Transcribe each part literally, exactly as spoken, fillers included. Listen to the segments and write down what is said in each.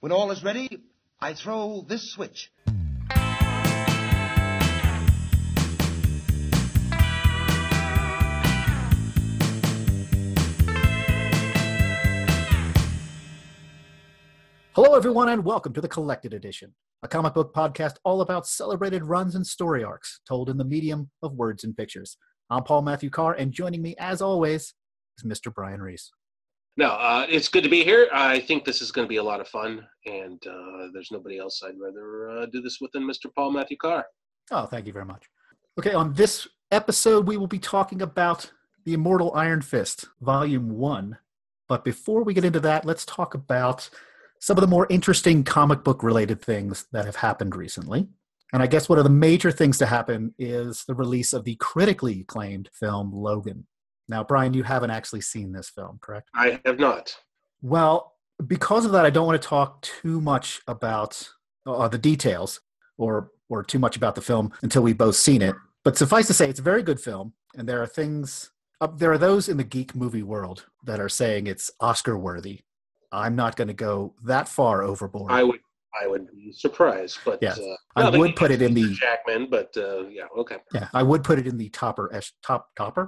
When all is ready, I throw this switch. Hello, everyone, and welcome to The Collected Edition, a comic book podcast all about celebrated runs and story arcs told in the medium of words and pictures. I'm Paul Matthew Carr, and joining me, as always, is Mister Brian Reese. No, uh, it's good to be here. I think this is going to be a lot of fun, and uh, there's nobody else I'd rather uh, do this with than Mister Paul Matthew Carr. Oh, thank you very much. Okay, on this episode, we will be talking about The Immortal Iron Fist, Volume one. But before we get into that, let's talk about some of the more interesting comic book related things that have happened recently. And I guess one of the major things to happen is the release of the critically acclaimed film Logan. Now, Brian, you haven't actually seen this film, correct? I have not. Well, because of that, I don't want to talk too much about uh, the details or or too much about the film until we've both seen it. But suffice to say, it's a very good film, and there are things, uh, there are those in the geek movie world that are saying it's Oscar worthy. I'm not going to go that far overboard. I would, I would be surprised, but yes. uh, I would put it in the Jackman. But uh, yeah, okay. Yeah, I would put it in the topper, esh, top topper.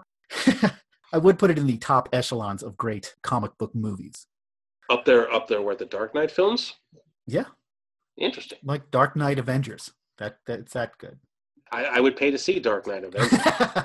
I would put it in the top echelons of great comic book movies. Up there, up there, where the Dark Knight films. Yeah, interesting. Like Dark Knight Avengers. That that's that good. I, I would pay to see Dark Knight Avengers.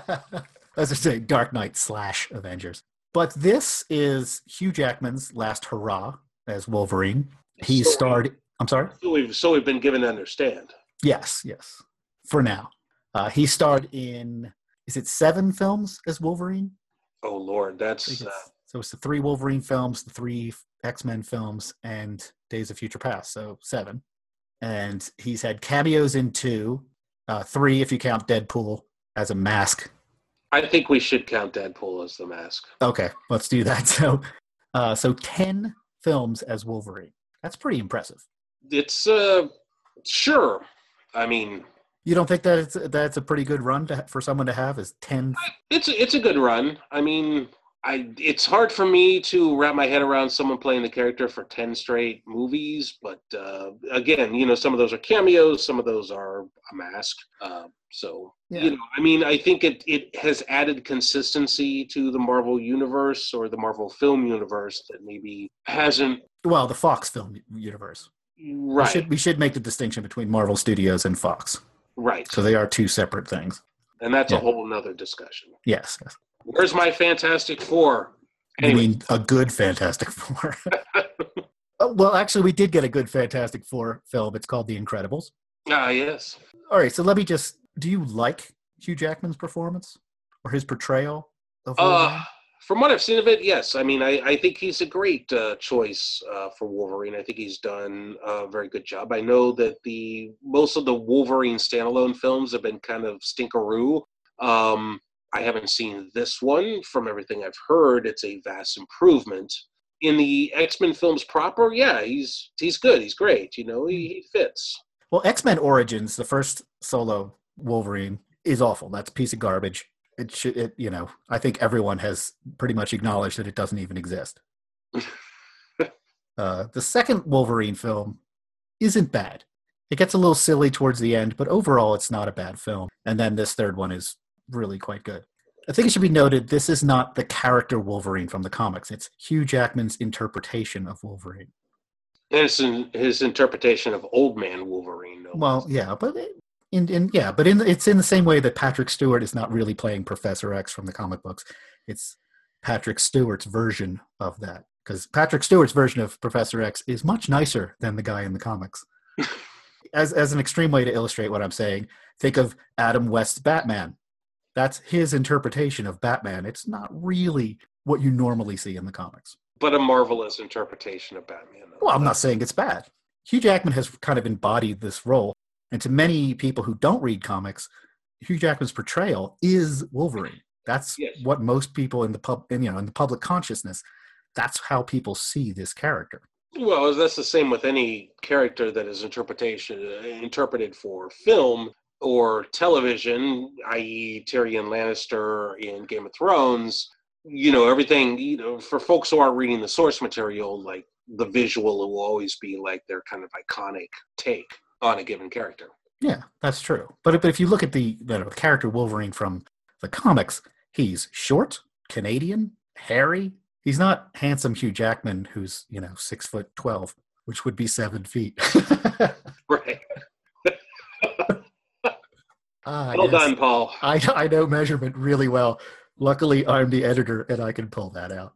As I say, Dark Knight slash Avengers. But this is Hugh Jackman's last hurrah as Wolverine. He so starred. I'm sorry. So we've so we've been given to understand. Yes, yes. For now, uh, he starred in. Is it seven films as Wolverine? Oh Lord, that's uh... so it's the three Wolverine films, the three X-Men films, and Days of Future Past. So seven, and he's had cameos in two, uh, three if you count Deadpool as a mask. I think we should count Deadpool as the mask. Okay, let's do that. So, uh, so ten films as Wolverine. That's pretty impressive. It's uh, sure. I mean. You don't think that it's that's a pretty good run to, for someone to have is ten? It's a, it's a good run. I mean, I it's hard for me to wrap my head around someone playing the character for ten straight movies. But uh, again, you know, some of those are cameos, some of those are a mask. Uh, so yeah. you know, I mean, I think it it has added consistency to the Marvel universe or the Marvel film universe that maybe hasn't. Well, the Fox film universe. Right. We should we should make the distinction between Marvel Studios and Fox. Right. So they are two separate things. And that's yeah. a whole nother discussion. Yes, yes. Where's my Fantastic Four? Anyway. You mean a good Fantastic Four? oh, well, actually, we did get a good Fantastic Four film. It's called The Incredibles. Ah, yes. All right, so let me just... Do you like Hugh Jackman's performance? Or his portrayal of Wolverine? Uh, from what I've seen of it, yes. I mean, I, I think he's a great uh, choice uh, for Wolverine. I think he's done a very good job. I know that the most of the Wolverine standalone films have been kind of stinkeroo. Um, I haven't seen this one. From everything I've heard, it's a vast improvement. In the X-Men films proper, yeah, he's he's good. He's great. You know, he, he fits. Well, X-Men Origins, the first solo Wolverine, is awful. That's a piece of garbage. It should, it, you know, I think everyone has pretty much acknowledged that it doesn't even exist. uh, the second Wolverine film isn't bad. It gets a little silly towards the end, but overall it's not a bad film. And then this third one is really quite good. I think it should be noted, this is not the character Wolverine from the comics. It's Hugh Jackman's interpretation of Wolverine. And it's in his interpretation of Old Man Wolverine. No well, yeah, but... It, In, in, yeah, but in, it's in the same way that Patrick Stewart is not really playing Professor X from the comic books. It's Patrick Stewart's version of that. Because Patrick Stewart's version of Professor X is much nicer than the guy in the comics. as as an extreme way to illustrate what I'm saying, think of Adam West's Batman. That's his interpretation of Batman. It's not really what you normally see in the comics. But a marvelous interpretation of Batman. Well, I'm not saying it's bad. Hugh Jackman has kind of embodied this role. And to many people who don't read comics, Hugh Jackman's portrayal is Wolverine. That's yes. what most people in the pub, in, you know, in the public consciousness, that's how people see this character. Well, that's the same with any character that is interpretation interpreted for film or television, that is. Tyrion Lannister in Game of Thrones. You know, everything, you know, for folks who aren't reading the source material, like the visual will always be like their kind of iconic take on a given character. Yeah, that's true. But, but if you look at the, the character Wolverine from the comics, he's short, Canadian, hairy. He's not handsome Hugh Jackman, who's, you know, six foot twelve, which would be seven feet. Right. Ah, well yes. done, Paul. I, I know measurement really well. Luckily, I'm the editor, and I can pull that out.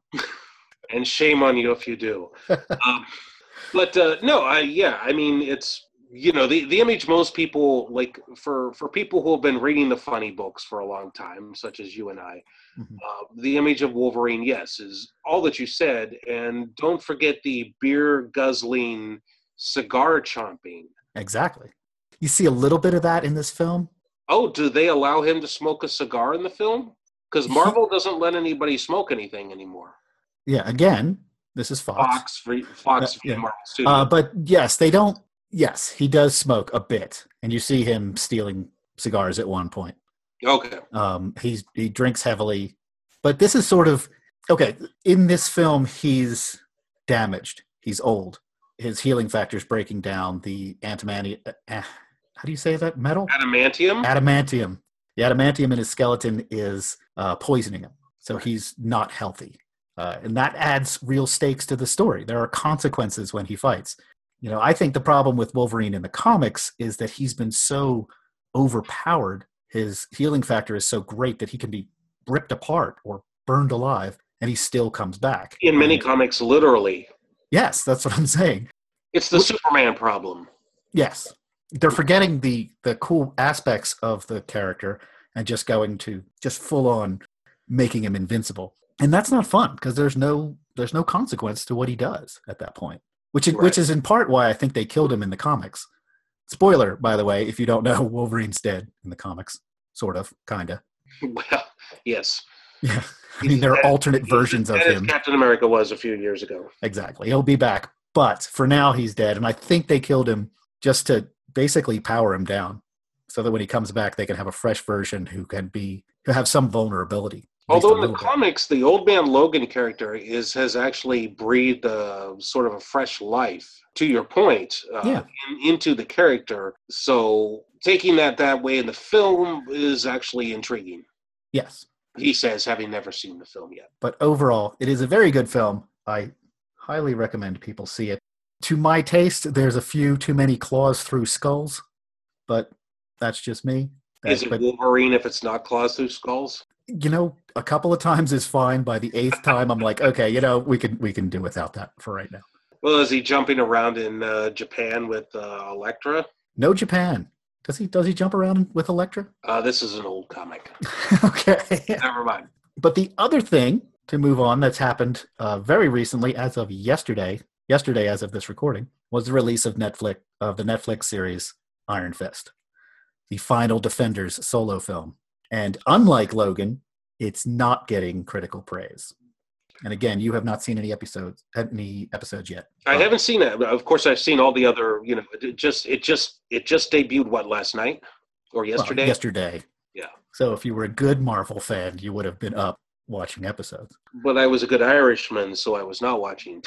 And shame on you if you do. um, but uh, no, I yeah, I mean, it's, you know, the, the image most people, like, for, for people who have been reading the funny books for a long time, such as you and I, Mm-hmm. uh, the image of Wolverine, yes, is all that you said. And don't forget the beer guzzling, cigar chomping. Exactly. You see a little bit of that in this film. Oh, do they allow him to smoke a cigar in the film? Because Marvel doesn't let anybody smoke anything anymore. Yeah, again, this is Fox. Fox, free, Fox, Uh, yeah. Marvel Studios. Uh, but yes, they don't. Yes, he does smoke a bit, and you see him stealing cigars at one point. Okay. Um, he's he drinks heavily, but this is sort of okay. In this film, he's damaged. He's old. His healing factor is breaking down. The antimony. Uh, how do you say that? Metal? Adamantium? Adamantium. The adamantium in his skeleton is uh, poisoning him, so he's not healthy, uh, and that adds real stakes to the story. There are consequences when he fights. You know, I think the problem with Wolverine in the comics is that he's been so overpowered. His healing factor is so great that he can be ripped apart or burned alive, and he still comes back. In many And, comics, literally. yes, that's what I'm saying. It's the Superman problem. Yes. They're forgetting the, the cool aspects of the character and just going to just full on making him invincible. And that's not fun because there's no there's no consequence to what he does at that point, which is, Right. which is in part why I think they killed him in the comics. Spoiler, by the way, if you don't know, Wolverine's dead in the comics, sort of, kind of. Well, yes. Yeah, I mean there are alternate versions of Dead as him. Captain America was a few years ago. Exactly, he'll be back, but for now he's dead, and I think they killed him just to basically power him down, so that when he comes back, they can have a fresh version who can be who have some vulnerability. at least a Although in the little bit. comics, the Old Man Logan character is has actually breathed a sort of a fresh life. To your point, uh, Yeah. in, into the character. So taking that that way in the film is actually intriguing. Yes, He says, having never seen the film yet. but overall, it is a very good film. I highly recommend people see it. To my taste, there's a few too many claws through skulls, but that's just me. Is That- it but, Wolverine if it's not claws through skulls? you know, a couple of times is fine. By the eighth time, I'm like, okay, you know, we can we can do without that for right now. Well, is he jumping around in uh, Japan with uh, Elektra? No Japan. Does he does he jump around with Elektra? Uh, this is an old comic. Okay. Never mind. But the other thing to move on that's happened uh, very recently, as of yesterday, yesterday as of this recording, was the release of Netflix of the Netflix series Iron Fist, the final Defenders solo film. And unlike Logan, it's not getting critical praise. And again, you have not seen any episodes any episodes yet. I Uh, haven't seen it. Of course, I've seen all the other. You know, it just it just it just debuted what last night or well, yesterday. yesterday. Yeah. So if you were a good Marvel fan, you would have been up watching episodes. But I was a good Irishman, so I was not watching.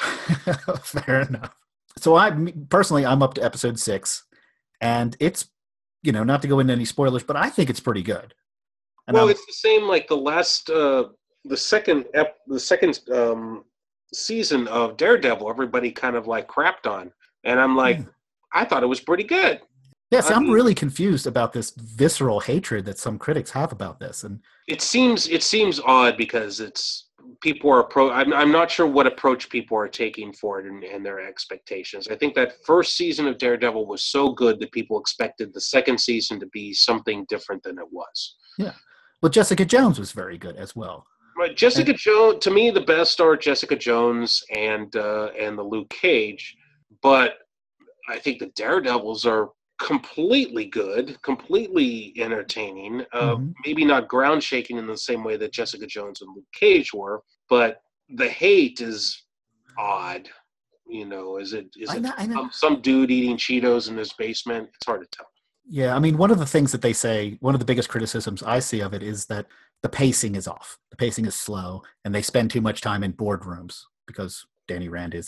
Fair enough. So I me- personally, I'm up to episode six, and it's, you know, not to go into any spoilers, but I think it's pretty good. And Well, I'm- it's the same like the last, uh, the second, ep- the second um, season of Daredevil. Everybody kind of like crapped on, and I'm like, Yeah. I thought it was pretty good. yeah, see, I I'm mean- really confused about this visceral hatred that some critics have about this, and It seems it seems odd because it's people are pro. I'm I'm not sure what approach people are taking for it and, and their expectations. I think that first season of Daredevil was so good that people expected the second season to be something different than it was. but Jessica Jones was very good as well. Right, Jessica Jones. To me, the best are Jessica Jones and uh, and the Luke Cage, but I think the Daredevils are completely good, completely entertaining. Uh, Mhm. Maybe not ground shaking in the same way that Jessica Jones and Luke Cage were, but the hate is odd. You know, is it is I it know, I know. some, some dude eating Cheetos in his basement? It's hard to tell. Yeah, I mean, one of the things that they say, one of the biggest criticisms I see of it is that the pacing is off. The pacing is slow, and they spend too much time in boardrooms because Danny Rand is a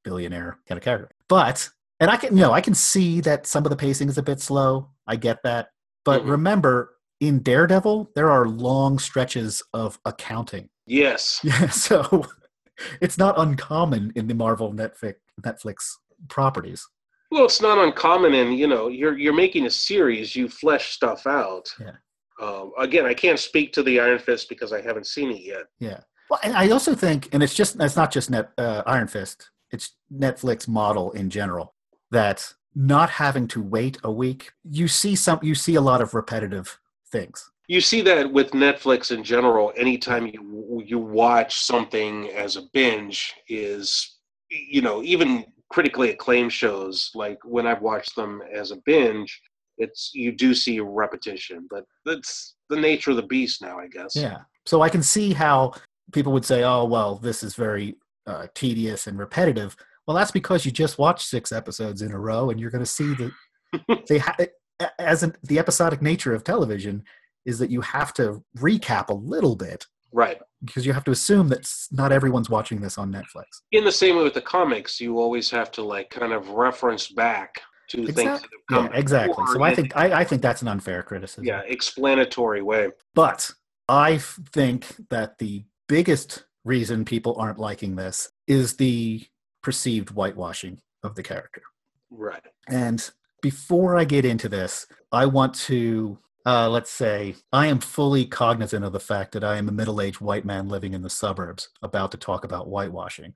billionaire kind of character. But, and I can, you know, I can see that some of the pacing is a bit slow. I get that. But mm-hmm. remember, in Daredevil, there are long stretches of accounting. Yes. Yeah, so it's not uncommon in the Marvel Netflix Netflix properties. Well, it's not uncommon, and you know, you're you're making a series. You flesh stuff out. Yeah. Um, again, I can't speak to the Iron Fist because I haven't seen it yet. Yeah. Well, and I also think, and it's just it's not just Net uh, Iron Fist. It's Netflix model in general that not having to wait a week. You see some. You see a lot of repetitive things. You see that with Netflix in general. Anytime you you watch something as a binge, is you know even critically acclaimed shows, like when I've watched them as a binge, it's you do see repetition, but that's the nature of the beast now, I guess. Yeah. So I can see how people would say, "Oh, well, this is very uh, tedious and repetitive." Well, that's because you just watched six episodes in a row, and you're going to see that they ha- as in, the episodic nature of television is that you have to recap a little bit, right? Because you have to assume that not everyone's watching this on Netflix. In the same way with the comics, you always have to like kind of reference back to exactly. things that have come yeah, exactly. So I think I, I think that's an unfair criticism. Yeah, explanatory way. But I think that the biggest reason people aren't liking this is the perceived whitewashing of the character. Right. And before I get into this, I want to, uh, let's say, I am fully cognizant of the fact that I am a middle-aged white man living in the suburbs about to talk about whitewashing.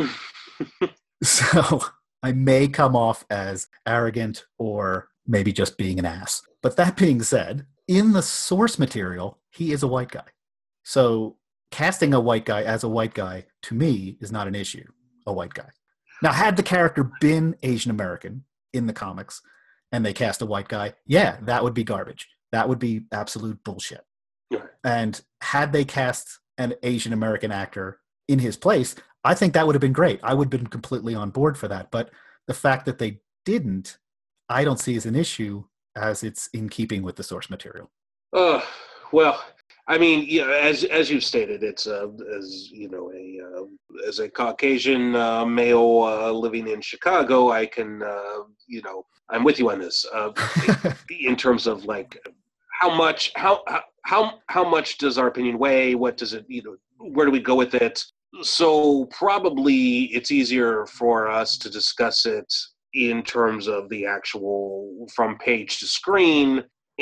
So I may come off as arrogant or maybe just being an ass. But that being said, in the source material, he is a white guy. So casting a white guy as a white guy, to me, is not an issue, a white guy. Now, had the character been Asian American in the comics and they cast a white guy, yeah, that would be garbage. That would be absolute bullshit. Right. And had they cast an Asian American actor in his place, I think that would have been great. I would have been completely on board for that. But the fact that they didn't, I don't see as an issue, as it's in keeping with the source material. Uh, well, I mean, yeah, as as you've stated, it's uh, as you know, a uh, as a Caucasian uh, male uh, living in Chicago, I can, uh, you know, I'm with you on this. Uh, in terms of like how much, how how how much does our opinion weigh? What does it, you know, where do we go with it? So probably it's easier for us to discuss it in terms of the actual from page to screen,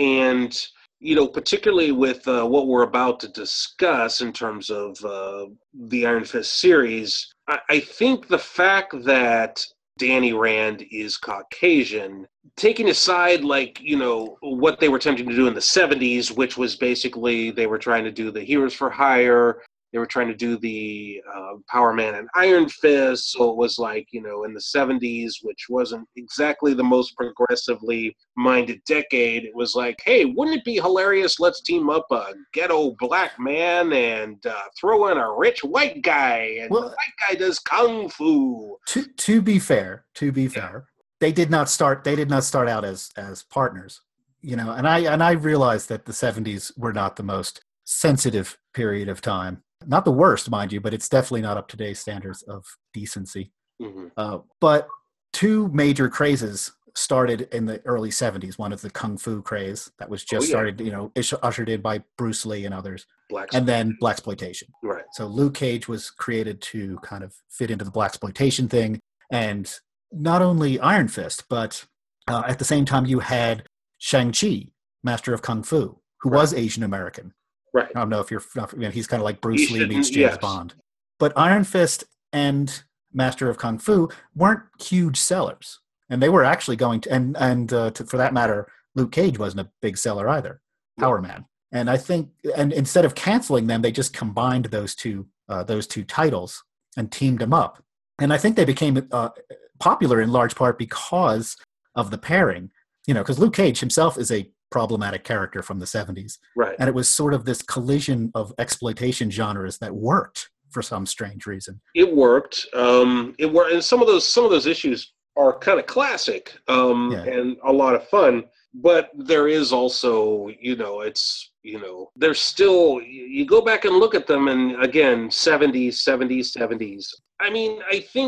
and you know, particularly with uh, what we're about to discuss in terms of uh, the Iron Fist series, I-, I think the fact that Danny Rand is Caucasian, taking aside, like, you know, what they were attempting to do in the seventies, which was basically they were trying to do the Heroes for Hire, they were trying to do the uh, Power Man and Iron Fist, so it was like, you know, in the seventies, which wasn't exactly the most progressively minded decade, it was like, hey, wouldn't it be hilarious? Let's team up a ghetto black man and uh, throw in a rich white guy, and well, the white guy does kung fu. To to be fair, to be fair, yeah. they did not start. They did not start out as as partners, you know. And I and I realized that the seventies were not the most sensitive period of time. Not the worst, mind you, but it's definitely not up to today's standards of decency. Mm-hmm. Uh, but two major crazes started in the early seventies. One is the Kung Fu craze that was just oh, yeah. started, you know, ushered in by Bruce Lee and others. And then blaxploitation. Right. So Luke Cage was created to kind of fit into the blaxploitation thing. And not only Iron Fist, but uh, at the same time you had Shang-Chi, Master of Kung Fu, who right. was Asian American. Right. I don't know if you're, you know, he's kind of like Bruce he Lee meets James yes. Bond. But Iron Fist and Master of Kung Fu weren't huge sellers. And they were actually going to, and, and uh, to, for that matter, Luke Cage wasn't a big seller either, Power yeah. Man. And I think, and instead of canceling them, they just combined those two, uh, those two titles and teamed them up. And I think they became uh, popular in large part because of the pairing, you know, because Luke Cage himself is a problematic character from the seventies. Right. And it was sort of this collision of exploitation genres that worked for some strange reason. It worked. Um, it worked. And some of those, some of those issues are kind of classic um, yeah. and a lot of fun, but there is also, you know, it's, you know, there's still, you go back and look at them and again, seventies, seventies, seventies. I mean, I think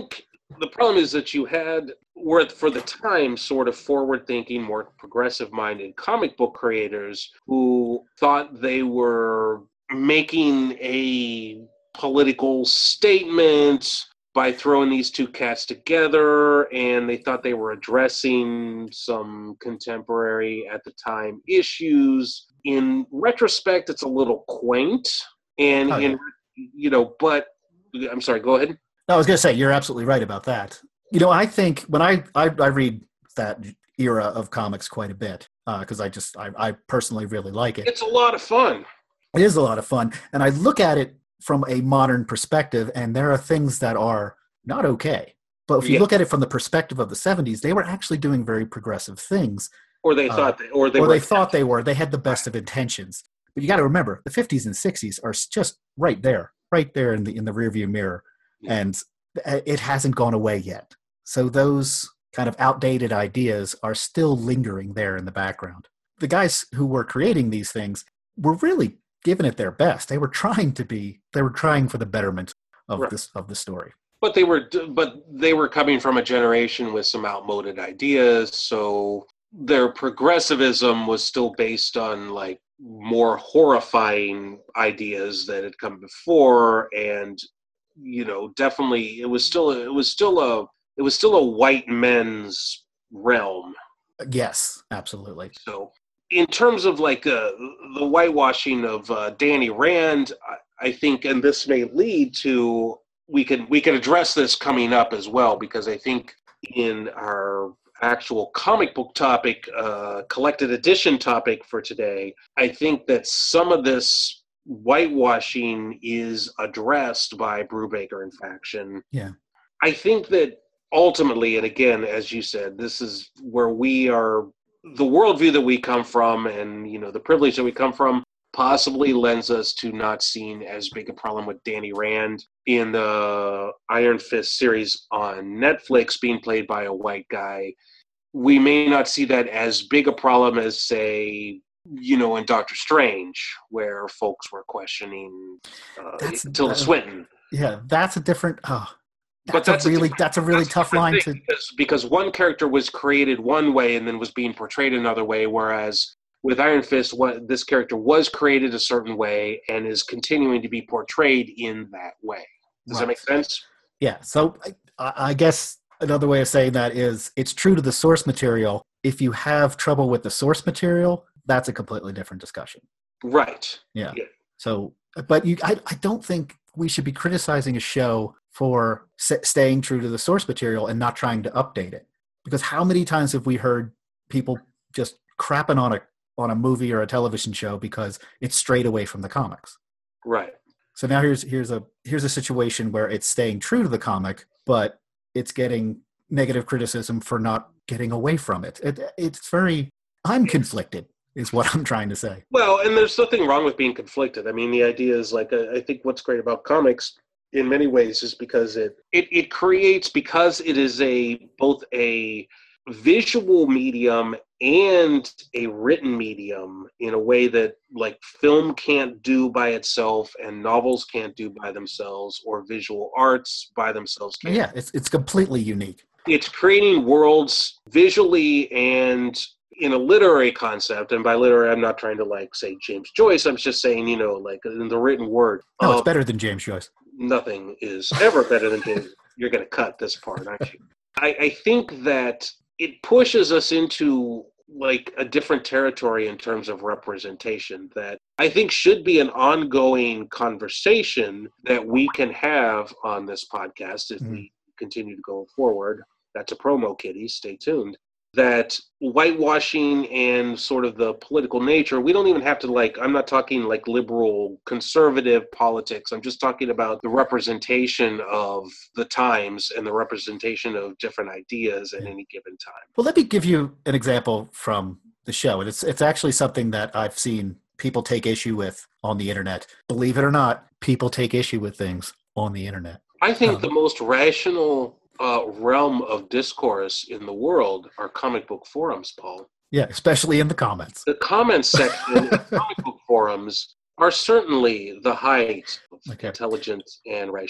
the problem is that you had, were for the time, sort of forward-thinking, more progressive-minded comic book creators who thought they were making a political statement by throwing these two cats together, and they thought they were addressing some contemporary, at the time, issues. In retrospect, it's a little quaint, and Oh, in yeah. you know, but I'm sorry, go ahead. No, I was going to say, you're absolutely right about that. You know, I think when I, I, I read that era of comics quite a bit, because uh, I just, I, I personally really like it. It's a lot of fun. It is a lot of fun. And I look at it from a modern perspective, and there are things that are not okay. But if you Yeah. look at it from the perspective of the seventies, they were actually doing very progressive things. Or they Uh, thought, they, or they or were. they thought they were. They had the best of intentions. But you got to remember, the fifties and sixties are just right there, right there in the in the rearview mirror. Yeah. And it hasn't gone away yet. So those kind of outdated ideas are still lingering there in the background. The guys who were creating these things were really giving it their best. They were trying to be, they were trying for the betterment of Right. this of the story. But they were, but they were coming from a generation with some outmoded ideas, so their progressivism was still based on like more horrifying ideas that had come before, and you know, definitely it was still it was still a it was still a white men's realm. Yes, absolutely. So, in terms of like uh, the whitewashing of uh, Danny Rand, I, I think, and this may lead to we can we can address this coming up as well, because I think in our actual comic book topic, uh, collected edition topic for today, I think that some of this whitewashing is addressed by Brubaker and Faction. Yeah. I think that ultimately, and again, as you said, this is where we are, the worldview that we come from and, you know, the privilege that we come from possibly lends us to not seeing as big a problem with Danny Rand in the Iron Fist series on Netflix being played by a white guy. We may not see that as big a problem as, say, you know, in Doctor Strange, where folks were questioning uh, That's- Tilda uh, Swinton. Yeah, that's a different. Oh, that's, But that's a a really different- that's a really That's a tough different line thing, to. because, because one character was created one way and then was being portrayed another way, whereas with Iron Fist, what this character was created a certain way and is continuing to be portrayed in that way. Does that Right. make sense? Yeah. So I, I guess another way of saying that is it's true to the source material. If you have trouble with the source material, that's a completely different discussion. Right. Yeah. Yeah. So, but you, I, I don't think we should be criticizing a show for s- staying true to the source material and not trying to update it. Because how many times have we heard people just crapping on a on a movie or a television show because it's strayed away from the comics? Right. So now here's here's a here's a situation where it's staying true to the comic, but it's getting negative criticism for not getting away from it. it it's very I'm conflicted, is what I'm trying to say. Well, and there's nothing wrong with being conflicted. I mean, the idea is like, I think what's great about comics in many ways is because it, it, it creates, because it is a both a visual medium and a written medium in a way that like film can't do by itself and novels can't do by themselves, or visual arts by themselves can't. Yeah, it's it's completely unique. It's creating worlds visually and in a literary concept, and by literary, I'm not trying to like say James Joyce. I'm just saying, you know, like in the written word. No, it's um, better than James Joyce. Nothing is ever better than James. You're going to cut this part, aren't you? I, I think that it pushes us into like a different territory in terms of representation that I think should be an ongoing conversation that we can have on this podcast if Mhm. we continue to go forward. That's a promo, kiddies. Stay tuned. That whitewashing and sort of the political nature, we don't even have to like, I'm not talking like liberal conservative politics. I'm just talking about the representation of the times and the representation of different ideas at Yeah. any given time. Well, let me give you an example from the show. And it's it's actually something that I've seen people take issue with on the internet. Believe it or not, people take issue with things on the internet. I think Um, the most rational uh, realm of discourse in the world are comic book forums, Paul. Yeah, especially in the comments. The comments section in comic book forums are certainly the height of Okay. intelligence and rational.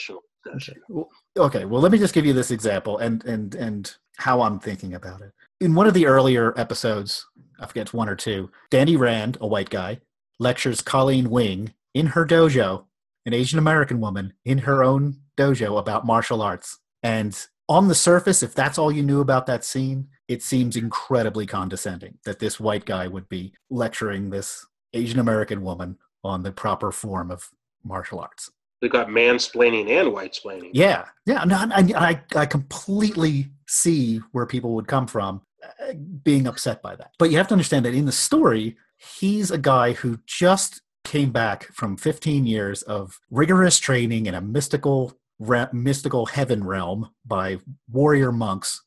discussion. Well, okay, well, let me just give you this example and and and how I'm thinking about it. In one of the earlier episodes, I forget it's one or two, Danny Rand, a white guy, lectures Colleen Wing in her dojo, an Asian American woman in her own dojo, about martial arts. And on the surface, if that's all you knew about that scene, it seems incredibly condescending that this white guy would be lecturing this Asian American woman on the proper form of martial arts. They got mansplaining and whitesplaining. Yeah, yeah. No, I, I, I completely see where people would come from uh, being upset by that. But you have to understand that in the story, he's a guy who just came back from fifteen years of rigorous training in a mystical, re- mystical heaven realm by warrior monks.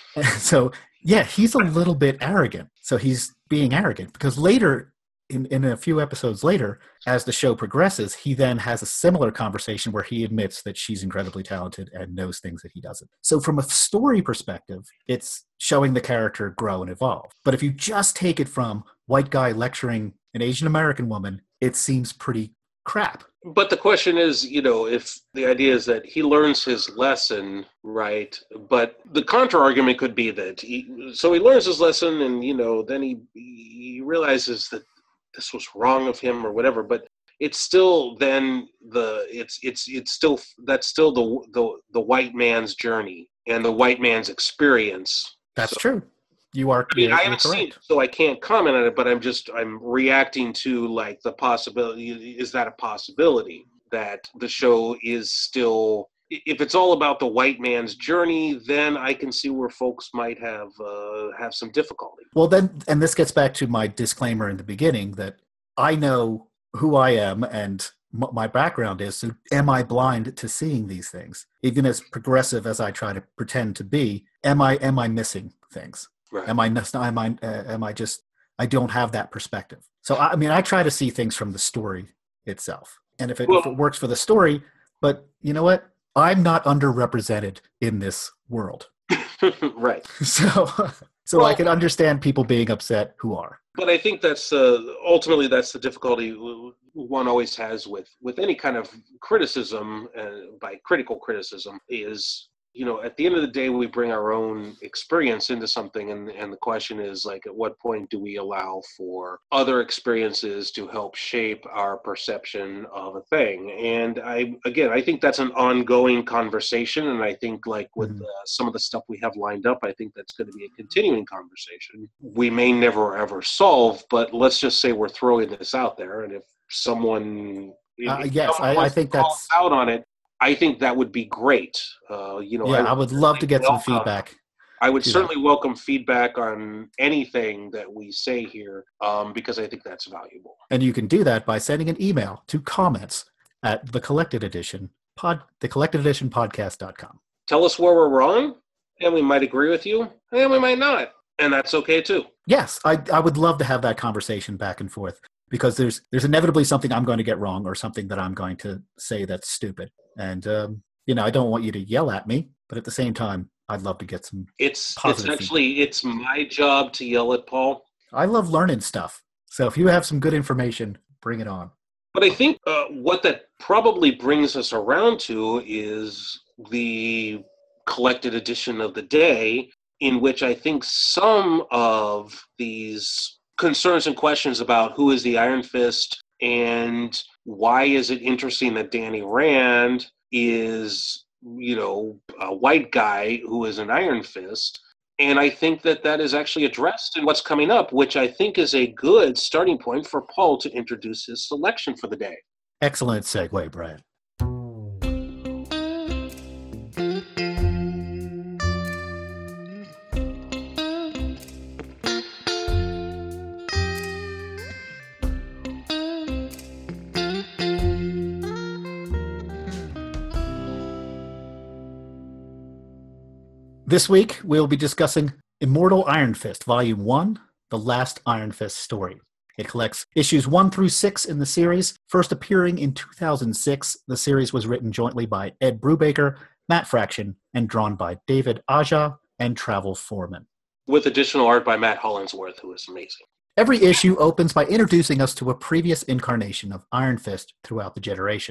So, yeah, he's a little bit arrogant. So he's being arrogant because later, in, in a few episodes later, as the show progresses, he then has a similar conversation where he admits that she's incredibly talented and knows things that he doesn't. So from a story perspective, it's showing the character grow and evolve. But if you just take it from white guy lecturing an Asian American woman, it seems pretty crap. But the question is, you know, if the idea is that he learns his lesson, right? But the counter argument could be that he, so he learns his lesson and, you know, then he, he realizes that this was wrong of him or whatever, but it's still then the, it's, it's, it's still, that's still the, the, the white man's journey and the white man's experience. That's so, true. You are. I mean, I haven't correct. seen it, so I can't comment on it, but I'm just, I'm reacting to like the possibility, is that a possibility that the show is still, if it's all about the white man's journey, then I can see where folks might have uh, have some difficulty. Well, then, and this gets back to my disclaimer in the beginning that I know who I am and m- my background is, so am I blind to seeing these things? Even as progressive as I try to pretend to be, am I am I missing things? Right. Am I am I uh, am I just I don't have that perspective. So I mean, I try to see things from the story itself, and if it, well, if it works for the story, but you know what? I'm not underrepresented in this world. Right. So, so well, I can understand people being upset who are. But I think that's uh, ultimately that's the difficulty one always has with, with any kind of criticism, uh, by critical criticism, is, you know, at the end of the day, we bring our own experience into something. And, and the question is, like, at what point do we allow for other experiences to help shape our perception of a thing? And I, again, I think that's an ongoing conversation. And I think, like, with uh, some of the stuff we have lined up, I think that's going to be a continuing conversation. We may never ever solve, but let's just say we're throwing this out there. And if someone, Uh, if yes, someone I, I wants think to call that's. us out on it, I think that would be great. Uh, you know, Yeah, I, I would love to get some welcome, feedback. I would to certainly that. welcome feedback on anything that we say here, um, because I think that's valuable. And you can do that by sending an email to comments at the Collected Edition pod, the Collected Edition podcast dot com. Tell us where we're wrong, and we might agree with you, and we might not, and that's okay too. Yes, I I would love to have that conversation back and forth, because there's there's inevitably something I'm going to get wrong or something that I'm going to say that's stupid. And, um, you know, I don't want you to yell at me, but at the same time, I'd love to get some It's positive it's actually, feedback. it's my job to yell at Paul. I love learning stuff. So if you have some good information, bring it on. But I think uh, what that probably brings us around to is the collected edition of the day, in which I think some of these concerns and questions about who is the Iron Fist and why is it interesting that Danny Rand is, you know, a white guy who is an Iron Fist. And I think that that is actually addressed in what's coming up, which I think is a good starting point for Paul to introduce his selection for the day. Excellent segue, Brian. This week, we'll be discussing Immortal Iron Fist, Volume one, The Last Iron Fist Story. It collects issues one through six in the series. First appearing in two thousand six, the series was written jointly by Ed Brubaker, Matt Fraction, and drawn by David Aja and Travel Foreman. With additional art by Matt Hollingsworth, who is amazing. Every issue opens by introducing us to a previous incarnation of Iron Fist throughout the generations.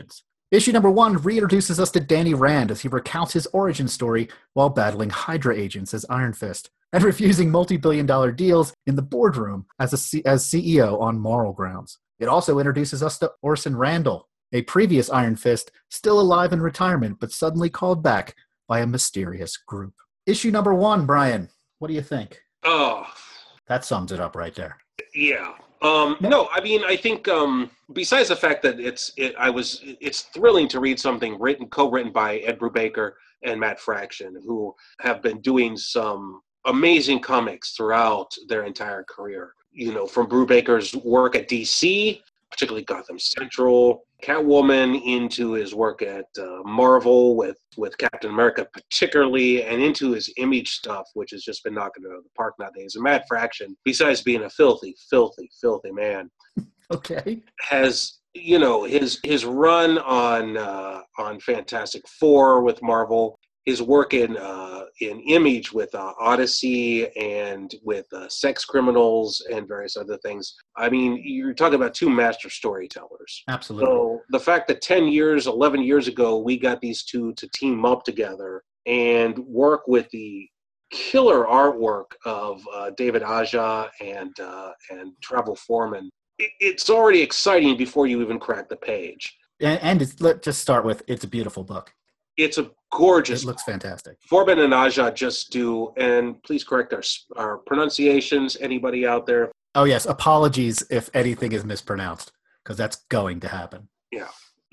Issue number one reintroduces us to Danny Rand as he recounts his origin story while battling Hydra agents as Iron Fist and refusing multi-billion dollar deals in the boardroom as, a C- as C E O on moral grounds. It also introduces us to Orson Randall, a previous Iron Fist still alive in retirement but suddenly called back by a mysterious group. Issue number one, Brian, what do you think? Oh, That sums it up right there. yeah. Um, no, I mean, I think um, besides the fact that it's, it, I was, it's thrilling to read something written, co-written by Ed Brubaker and Matt Fraction, who have been doing some amazing comics throughout their entire career. You know, from Brubaker's work at D C, particularly Gotham Central, Catwoman, into his work at uh, Marvel with, with Captain America particularly, and into his Image stuff, which has just been knocking it out of the park nowadays. And Matt Fraction, besides being a filthy, filthy, filthy man, Okay. has, you know, his his run on uh, on Fantastic Four with Marvel, his work in uh, in Image with uh, Odyssey and with uh, Sex Criminals and various other things. I mean, you're talking about two master storytellers. Absolutely. So the fact that ten years, eleven years ago, we got these two to team up together and work with the killer artwork of uh, David Aja and uh, and Travel Foreman, it, it's already exciting before you even crack the page. And, and it's, let's just start with, it's a beautiful book. It's a gorgeous. It looks fantastic. Foreman and Aja just do, and please correct our our pronunciations. Anybody out there? Oh yes, apologies if anything is mispronounced, because that's going to happen. Yeah.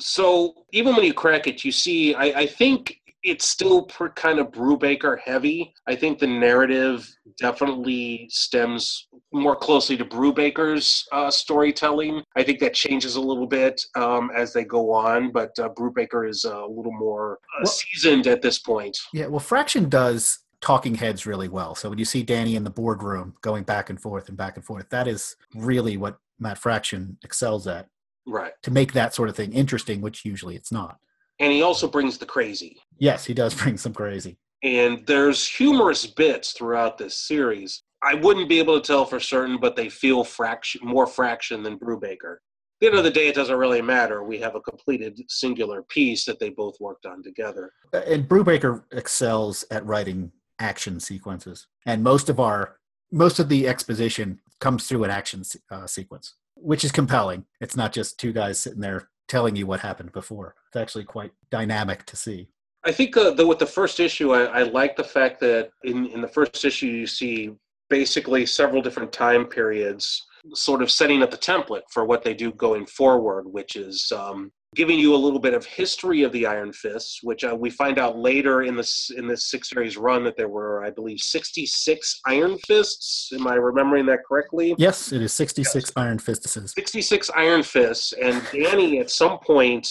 So even when you crack it, you see. I, I think it's still per, kind of Brubaker heavy. I think the narrative definitely stems more closely to Brubaker's uh, storytelling. I think that changes a little bit um, as they go on, but uh, Brubaker is uh, a little more uh, well, seasoned at this point. Yeah, well, Fraction does talking heads really well. So when you see Danny in the boardroom going back and forth and back and forth, that is really what Matt Fraction excels at. Right. To make that sort of thing interesting, which usually it's not. And he also brings the crazy. Yes, he does bring some crazy. And there's humorous bits throughout this series. I wouldn't be able to tell for certain, but they feel fraction, more Fraction than Brubaker. At the end of the day, it doesn't really matter. We have a completed singular piece that they both worked on together. And Brubaker excels at writing action sequences. And most of our, most of the exposition comes through an action uh, sequence, which is compelling. It's not just two guys sitting there telling you what happened before. It's actually quite dynamic to see. I think uh, the, with the first issue, I, I like the fact that in, in the first issue, you see basically several different time periods sort of setting up the template for what they do going forward, which is um, giving you a little bit of history of the Iron Fists, which uh, we find out later in this in this six series run that there were, I believe, sixty-six Iron Fists. Am I remembering that correctly? Yes, it is sixty-six yes. Iron Fistuses. sixty-six Iron Fists, and Danny at some point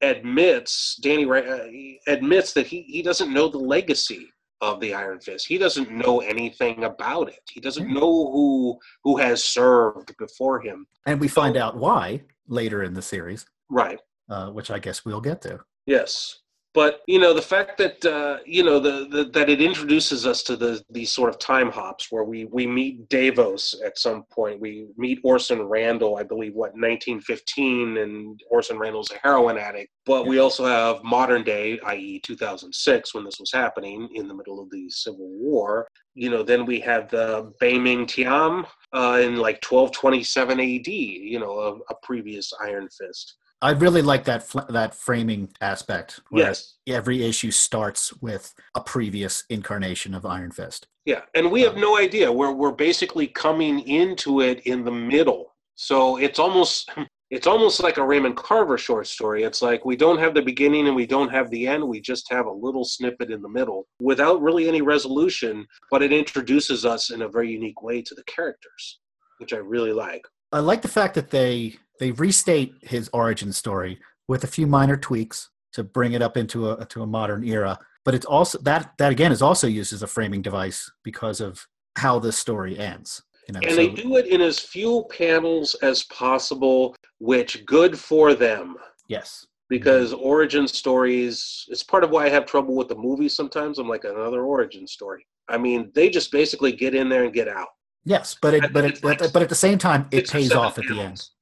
admits, Danny uh, admits that he, he doesn't know the legacy of the Iron Fist. He doesn't know anything about it. He doesn't mm-hmm. know who who has served before him. And we find so, out why later in the series. Right. Uh, which I guess we'll get to. Yes. But, you know, the fact that, uh, you know, the, the that it introduces us to the these sort of time hops where we, we meet Davos at some point. We meet Orson Randall, I believe, what, nineteen fifteen, and Orson Randall's a heroin addict. But yeah. we also have modern day, that is two thousand six, when this was happening in the middle of the Civil War. You know, then we have the Bai Ming Tian uh, in like twelve twenty-seven A D, you know, a, a previous Iron Fist. I really like that fl- that framing aspect. Where yes. Every issue starts with a previous incarnation of Iron Fist. Yeah, and we have no idea. We're we're basically coming into it in the middle. So it's almost it's almost like a Raymond Carver short story. It's like we don't have the beginning and we don't have the end. We just have a little snippet in the middle without really any resolution, but it introduces us in a very unique way to the characters, which I really like. I like the fact that they they restate his origin story with a few minor tweaks to bring it up into a to a modern era. But it's also that that again is also used as a framing device because of how this story ends. You know, and so, they do it in as few panels as possible, which good for them. Yes. Because mm-hmm. origin stories, it's part of why I have trouble with the movies sometimes. I'm like, another origin story. I mean, they just basically get in there and get out. Yes, but it, but it, like, but at the same time, it pays off at panels. the end.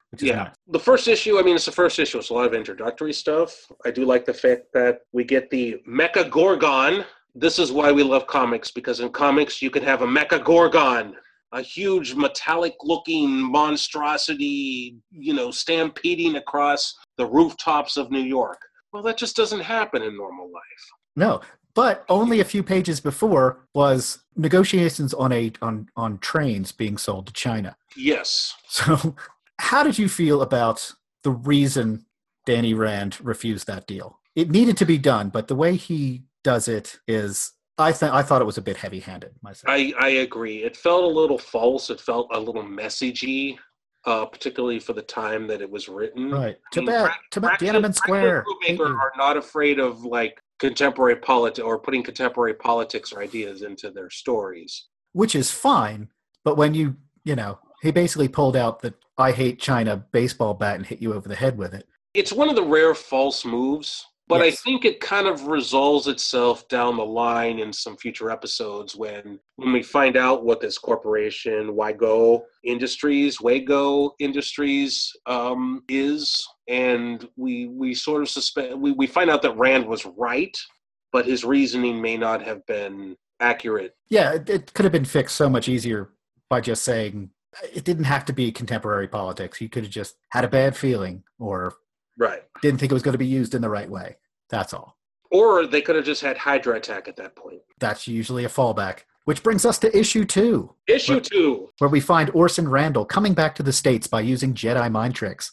which is Yeah. nice. The first issue, I mean, it's the first issue. It's a lot of introductory stuff. I do like the fact that we get the Mecha Gorgon. This is why we love comics, because in comics you could have a Mecha Gorgon, a huge metallic-looking monstrosity, you know, stampeding across the rooftops of New York. Well, that just doesn't happen in normal life. No, but only a few pages before was negotiations on a on, on trains being sold to China. Yes. So how did you feel about the reason Danny Rand refused that deal? It needed to be done, but the way he does it is, I th- I thought it was a bit heavy-handed myself. I, I agree. It felt a little false. It felt a little messagey, uh, particularly for the time that it was written. Right. I mean, Tibet, Prac- Tibet, Praxis- Tiananmen Square. Praxis Brubaker are not afraid of like contemporary politics or putting contemporary politics or ideas into their stories. Which is fine, but when you, you know, he basically pulled out the I hate China baseball bat and hit you over the head with it. It's one of the rare false moves, but Yes. I think it kind of resolves itself down the line in some future episodes when when we find out what this corporation, Wygo Industries, Wago Industries, um, is, and we we sort of suspect we, we find out that Rand was right, but his reasoning may not have been accurate. Yeah, it, it could have been fixed so much easier by just saying it didn't have to be contemporary politics. He could have just had a bad feeling or Right. didn't think it was going to be used in the right way. That's all. Or they could have just had Hydra attack at that point. That's usually a fallback. Which brings us to issue two. Issue where, two. Where we find Orson Randall coming back to the States by using Jedi mind tricks.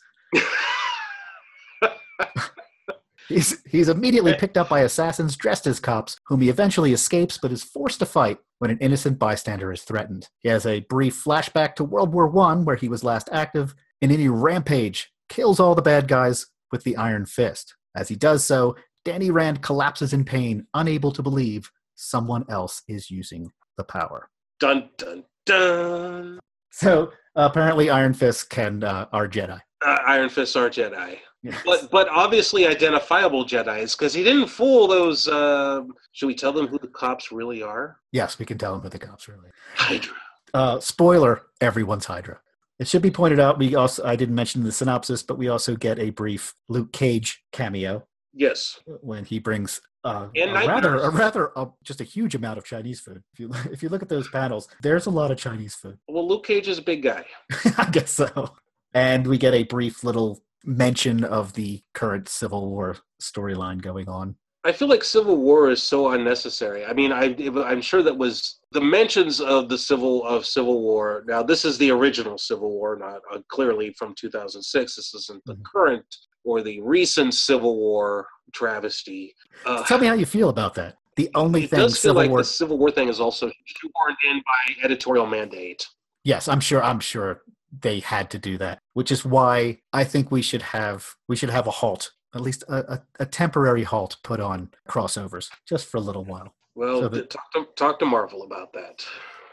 He's, he's immediately picked up by assassins dressed as cops, whom he eventually escapes but is forced to fight when an innocent bystander is threatened. He has a brief flashback to World War One, where he was last active, and in a rampage, kills all the bad guys with the Iron Fist. As he does so, Danny Rand collapses in pain, unable to believe someone else is using the power. Dun, dun, dun. So uh, apparently Iron Fists can uh, are Jedi. Uh, Iron Fists are Jedi. Yes. But but obviously identifiable Jedis, because he didn't fool those, uh, should we tell them who the cops really are? Yes, we can tell him who the cops really are. Hydra. Uh, spoiler, everyone's Hydra. It should be pointed out, we also I didn't mention the synopsis, but we also get a brief Luke Cage cameo Yes. when he brings uh, And a Night rather, Nurse. a rather uh, just a huge amount of Chinese food. If you if you look at those panels, there's a lot of Chinese food. Well, Luke Cage is a big guy. I guess so. And we get a brief little mention of the current Civil War storyline going on. I feel like Civil War is so unnecessary. I mean, I, I'm sure that was the mentions of the Civil of Civil War. Now, this is the original Civil War, not uh, clearly from two thousand six. This isn't the Mhm. current or the recent Civil War travesty. Uh, Tell me how you feel about that. The only it thing does feel Civil like War. the Civil War thing is also shoehorned in by editorial mandate. Yes, I'm sure. I'm sure they had to do that, which is why I think we should have we should have a halt, at least a, a, a temporary halt, put on crossovers just for a little while. Well, So that- talk to talk to Marvel about that.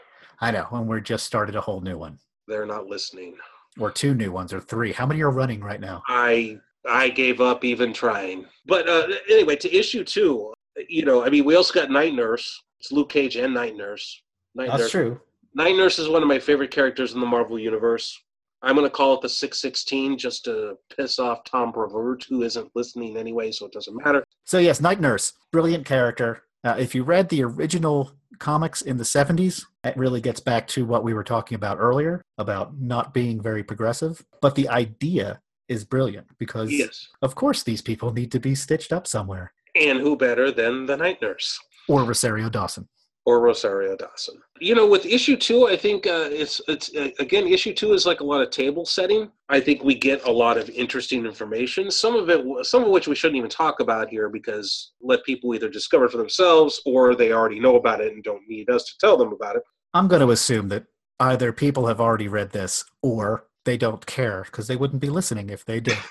I know, when we're just started a whole new one, They're not listening. or two new ones, or three. How many are running right now? I I gave up even trying. But uh, anyway, to issue two, you know, I mean, we also got Night Nurse. It's Luke Cage and Night Nurse. Night That's Nurse. true. Night Nurse is one of my favorite characters in the Marvel Universe. I'm going to call it the six sixteen just to piss off Tom Brevoort, who isn't listening anyway, so it doesn't matter. So yes, Night Nurse, brilliant character. Uh, if you read the original comics in the seventies, it really gets back to what we were talking about earlier, about not being very progressive. But the idea is brilliant because, Yes. of course, these people need to be stitched up somewhere. And who better than the Night Nurse? Or Rosario Dawson. Or Rosario Dawson. You know, with issue two, I think uh, it's it's uh, again, issue two is like a lot of table setting. I think we get a lot of interesting information. Some of it, some of which we shouldn't even talk about here because let people either discover for themselves or they already know about it and don't need us to tell them about it. I'm going to assume that either people have already read this or they don't care because they wouldn't be listening if they did.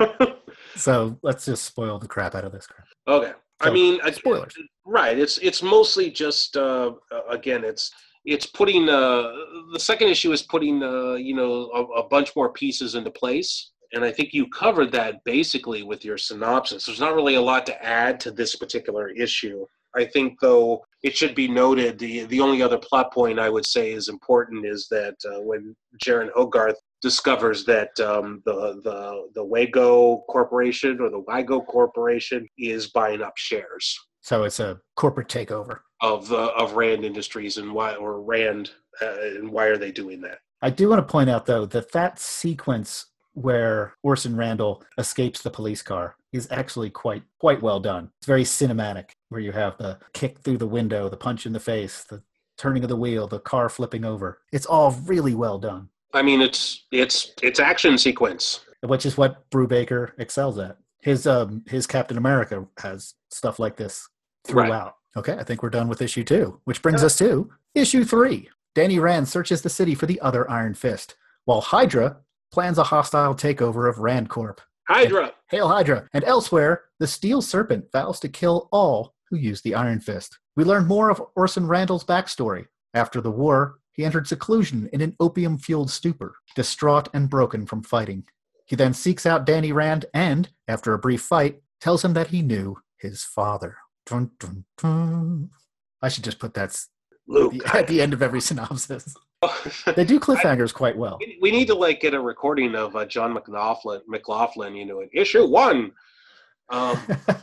So let's just spoil the crap out of this crap. Okay. I So, mean, I- spoilers. Right. It's it's mostly just uh, again, it's it's putting uh, the second issue is putting uh, you know a, a bunch more pieces into place, and I think you covered that basically with your synopsis. There's not really a lot to add to this particular issue. I think, though, it should be noted the the only other plot point I would say is important is that uh, when Jaren Hogarth discovers that um, the the the Wago Corporation or the Wygo Corporation is buying up shares. So it's a corporate takeover of uh, of Rand Industries, and why or Rand uh, and why are they doing that? I do want to point out though that that sequence where Orson Randall escapes the police car is actually quite quite well done. It's very cinematic, where you have the kick through the window, the punch in the face, the turning of the wheel, the car flipping over. It's all really well done. I mean, it's it's it's action sequence, which is what Brubaker excels at. His um his Captain America has stuff like this throughout. Right. Okay, I think we're done with issue two, which brings yeah. us to issue three. Danny Rand searches the city for the other Iron Fist, while Hydra plans a hostile takeover of Rand Corp. Hydra! And, Hail Hydra! And elsewhere, the Steel Serpent vows to kill all who use the Iron Fist. We learn more of Orson Randall's backstory. After the war, he entered seclusion in an opium-fueled stupor, distraught and broken from fighting. He then seeks out Danny Rand and, after a brief fight, tells him that he knew his father. Dun, dun, dun. I should just put that Luke. At, the, at the end of every synopsis. They do cliffhangers I, quite well. We need to like get a recording of uh, John McLaughlin, McLaughlin, you know, in issue one, um,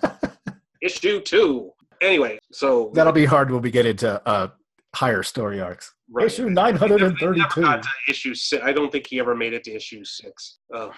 issue two. Anyway, so that'll be hard when we get into uh, higher story arcs. Right. Issue nine hundred thirty-two. He never got to issue six. I don't think he ever made it to issue six. Oh.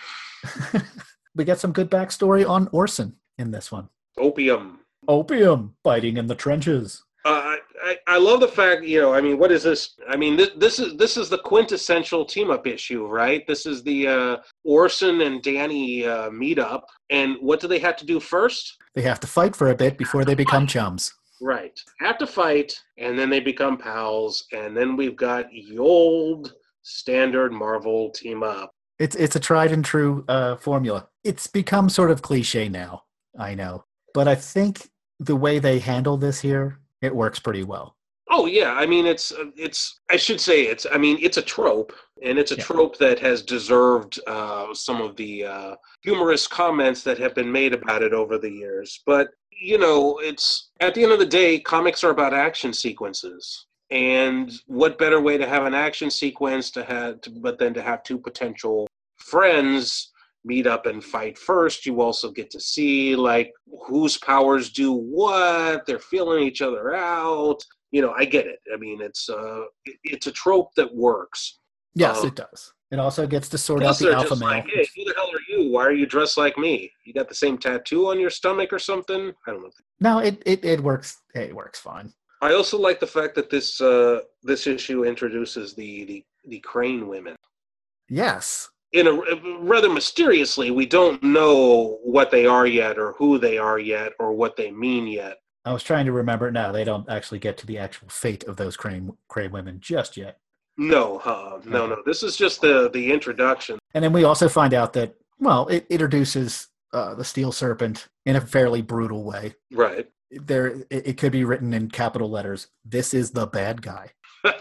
We get some good backstory on Orson in this one. Opium. Opium, fighting in the trenches. Uh, I, I love the fact, you know, I mean, what is this? I mean, this, this is this is the quintessential team-up issue, right? This is the uh, Orson and Danny uh, meet-up. And what do they have to do first? They have to fight for a bit before they become chums. Right. Have to fight, and then they become pals. And then we've got the old standard Marvel team-up. It's, it's a tried and true uh, formula. It's become sort of cliche now, I know. But I think the way they handle this here, it works pretty well. Oh yeah, I mean it's it's I should say it's I mean it's a trope, and it's a yeah. trope that has deserved uh, some of the uh, humorous comments that have been made about it over the years. But you know, it's at the end of the day, comics are about action sequences, and what better way to have an action sequence to have, to, but then to have two potential friends meet up and fight first. You also get to see like whose powers do what. They're feeling each other out. You know, I get it. I mean, it's uh, it's a trope that works. Yes, um, it does. It also gets to sort out the alpha male. Like, hey, who the hell are you? Why are you dressed like me? You got the same tattoo on your stomach or something? I don't know. No, it it, it works. It works fine. I also like the fact that this uh, this issue introduces the, the the Crane women. Yes. In a rather mysteriously, we don't know what they are yet, or who they are yet, or what they mean yet. I was trying to remember. No, they don't actually get to the actual fate of those Crane Crane women just yet. No, uh, no, no. This is just the the introduction. And then we also find out that well, it introduces uh, the Steel Serpent in a fairly brutal way. Right. There, it, it could be written in capital letters. This is the bad guy.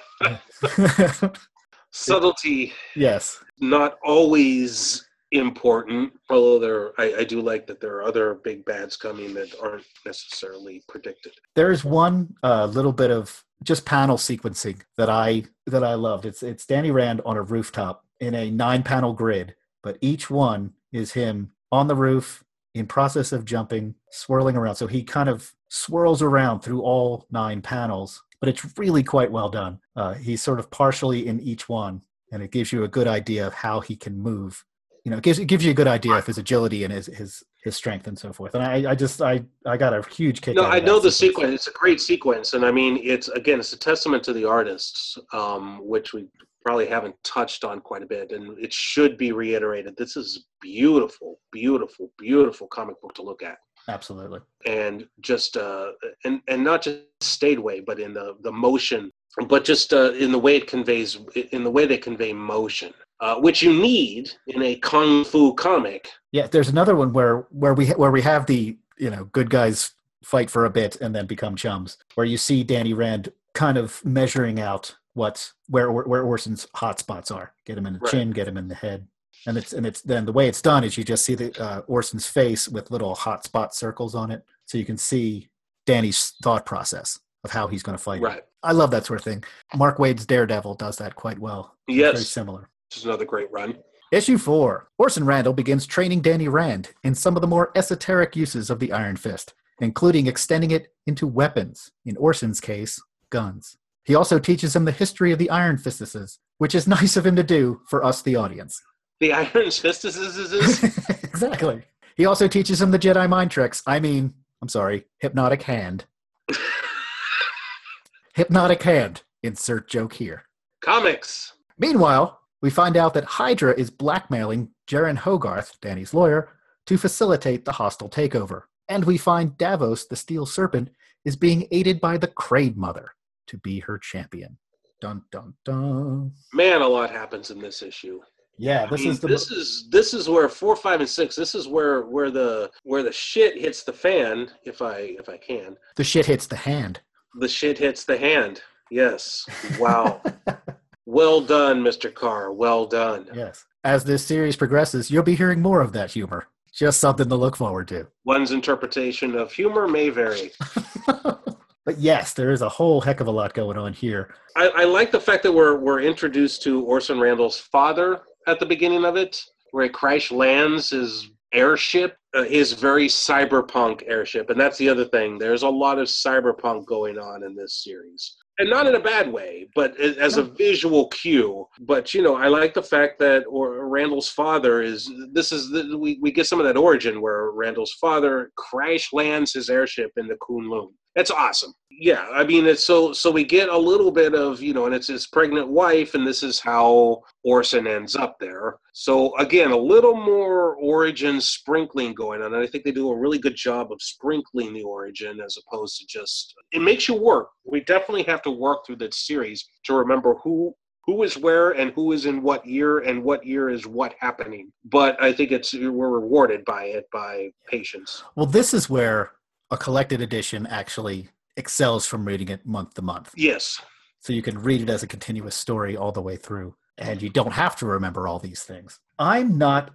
Subtlety. Yes. Not always important, although there, I, I do like that there are other big bads coming that aren't necessarily predicted. There is one uh, little bit of just panel sequencing that I that I loved. It's it's Danny Rand on a rooftop in a nine panel grid, but each one is him on the roof in process of jumping, swirling around. So he kind of swirls around through all nine panels. But it's really quite well done. Uh, he's sort of partially in each one, and it gives you a good idea of how he can move. You know, it gives, it gives you a good idea of his agility and his his, his strength and so forth. And I, I just I, I got a huge kick. No, out of I know the sequence. sequence. It's a great sequence, and I mean, it's again, it's a testament to the artists, um, which we probably haven't touched on quite a bit, and it should be reiterated. This is beautiful, beautiful, beautiful comic book to look at. Absolutely. And just uh, and and not just stayed way, but in the, the motion, but just uh, in the way it conveys, in the way they convey motion, uh, which you need in a kung fu comic. Yeah, there's another one where where we where we have the you know good guys fight for a bit and then become chums, where you see Danny Rand kind of measuring out what where where Orson's hot spots are. Get him in the right. chin, get him in the head. And it's and it's then the way it's done is you just see the uh, Orson's face with little hot spot circles on it, so you can see Danny's thought process of how he's going to fight. Right. I love that sort of thing. Mark Waid's Daredevil does that quite well. Yes. Very similar. which is another great run. Issue four. Orson Randall begins training Danny Rand in some of the more esoteric uses of the Iron Fist, including extending it into weapons, in Orson's case, guns. He also teaches him the history of the Iron Fistuses, which is nice of him to do for us, the audience. The Iron Fistuses? Exactly. He also teaches him the Jedi mind tricks. I mean, I'm sorry, hypnotic hand. Hypnotic hand. Insert joke here. Comics. Meanwhile, we find out that Hydra is blackmailing Jaren Hogarth, Danny's lawyer, to facilitate the hostile takeover. And we find Davos, the Steel Serpent, is being aided by the Kraid Mother to be her champion. Dun, dun, dun. Man, a lot happens in this issue. Yeah, this I mean, is the this is this is where four, five, and six. This is where where the where the shit hits the fan. If I if I can, the shit hits the hand. The shit hits the hand. Yes. Wow. Well done, Mister Carr. Well done. Yes. As this series progresses, you'll be hearing more of that humor. Just something to look forward to. One's interpretation of humor may vary. But yes, there is a whole heck of a lot going on here. I, I like the fact that we're we're introduced to Orson Randall's father at the beginning of it, where he crash lands his airship, uh, his very cyberpunk airship. And that's the other thing. There's a lot of cyberpunk going on in this series. And not in a bad way, but as a visual cue. But, you know, I like the fact that or Randall's father is, this is, the, we, we get some of that origin where Randall's father crash lands his airship in the Kunlun. That's awesome. Yeah, I mean, it's so, so we get a little bit of, you know, and it's his pregnant wife, and this is how Orson ends up there. So, again, a little more origin sprinkling going on, and I think they do a really good job of sprinkling the origin as opposed to just, it makes you work. We definitely have to work through this series to remember who who is where and who is in what year and what year is what happening. But I think it's we're rewarded by it, by patience. Well, this is where a collected edition actually excels from reading it month to month. Yes. So you can read it as a continuous story all the way through, and you don't have to remember all these things. I'm not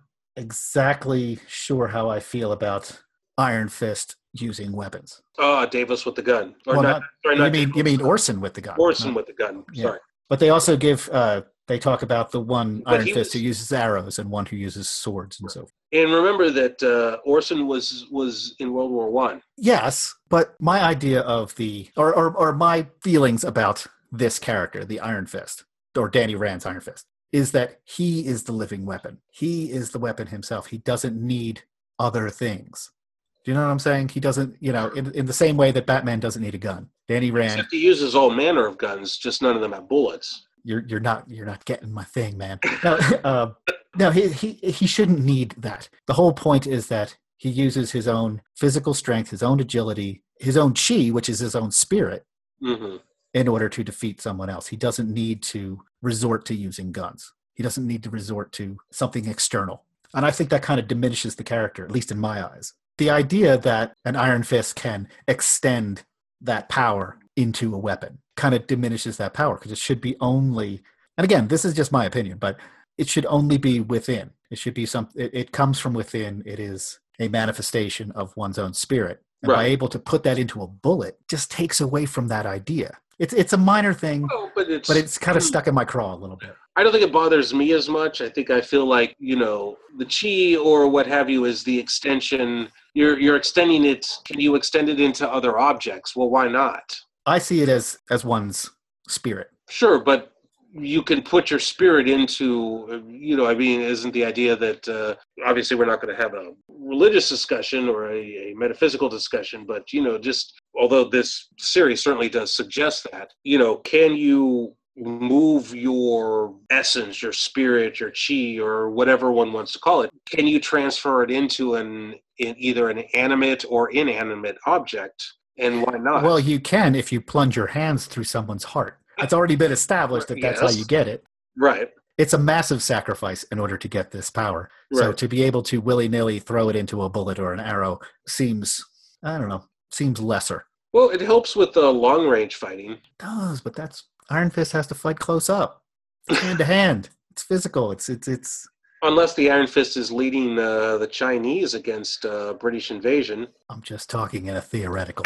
exactly sure how I feel about Iron Fist using weapons. Oh, Davis with the gun. Or well, not, not, sorry, you not mean Davis. you mean Orson with the gun? Orson not, with the gun. yeah. Sorry. But they also give, uh, they talk about the one But Iron he Fist was- who uses arrows and one who uses swords and so forth. And remember that uh, Orson was was in World War One. Yes, but my idea of the, or, or or my feelings about this character, the Iron Fist, or Danny Rand's Iron Fist, is that he is the living weapon. He is the weapon himself. He doesn't need other things. Do you know what I'm saying? He doesn't, you know, in, in the same way that Batman doesn't need a gun. Danny Rand, Except he uses all manner of guns, just none of them have bullets. you're you're not you're not getting my thing, man. No, uh, no, he he he shouldn't need that. The whole point is that he uses his own physical strength, his own agility, his own chi, which is his own spirit, Mm-hmm. in order to defeat someone else. He doesn't need to resort to using guns. He doesn't need to resort to something external. And I think that kind of diminishes the character, at least in my eyes. The idea that an Iron Fist can extend that power into a weapon kind of diminishes that power, because it should be only, and again, this is just my opinion, but it should only be within. It should be some, it, it comes from within. It is a manifestation of one's own spirit. And by Right. able to put that into a bullet, just takes away from that idea. It's it's a minor thing, Oh, but it's but it's kind of stuck in my craw a little bit. I don't think it bothers me as much. I think I feel like, you know, the chi or what have you is the extension. You're you're extending it. Can you extend it into other objects? Well, why not? I see it as as one's spirit. Sure, but you can put your spirit into, you know, I mean, isn't the idea that, uh, obviously we're not going to have a religious discussion or a, a metaphysical discussion, but, you know, just, although this series certainly does suggest that, you know, can you move your essence, your spirit, your chi, or whatever one wants to call it, can you transfer it into an in either an animate or inanimate object? And why not? Well, you can if you plunge your hands through someone's heart. It's already been established that that's Yes. how you get it. Right. It's a massive sacrifice in order to get this power. So Right. to be able to willy-nilly throw it into a bullet or an arrow seems, I don't know, seems lesser. Well, it helps with the long range fighting. It does, but that's Iron Fist has to fight close up. It's hand to hand. It's physical. It's it's it's Unless the Iron Fist is leading uh, the Chinese against uh, British invasion. I'm just talking in a theoretical.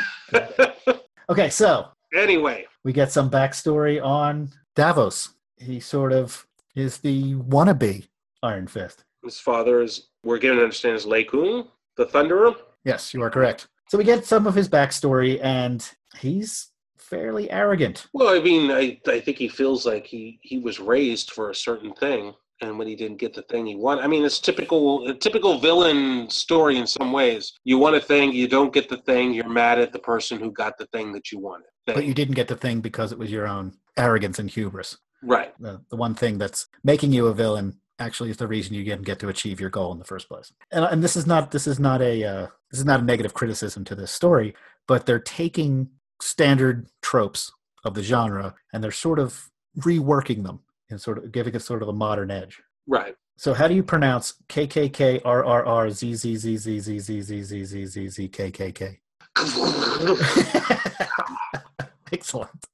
Okay, so Anyway, we get some backstory on Davos. He sort of is the wannabe Iron Fist. His father is, we're given to understand, is Lei Kun, the Thunderer. Yes, you are correct. So we get some of his backstory, and he's fairly arrogant. Well, I mean, I, I think he feels like he, he was raised for a certain thing, and when he didn't get the thing he wanted, I mean, it's typical a typical villain story in some ways. You want a thing, you don't get the thing, you're mad at the person who got the thing that you wanted. Thing. But you didn't get the thing because it was your own arrogance and hubris. Right. The, the one thing that's making you a villain actually is the reason you didn't get to achieve your goal in the first place. And, and this is not this is not a uh, this is not a negative criticism to this story, but they're taking standard tropes of the genre and they're sort of reworking them and sort of giving it sort of a modern edge. Right. So how do you pronounce K K K R R R Z Z Z Z Z Z Z Z Z Z Z K K K? Excellent.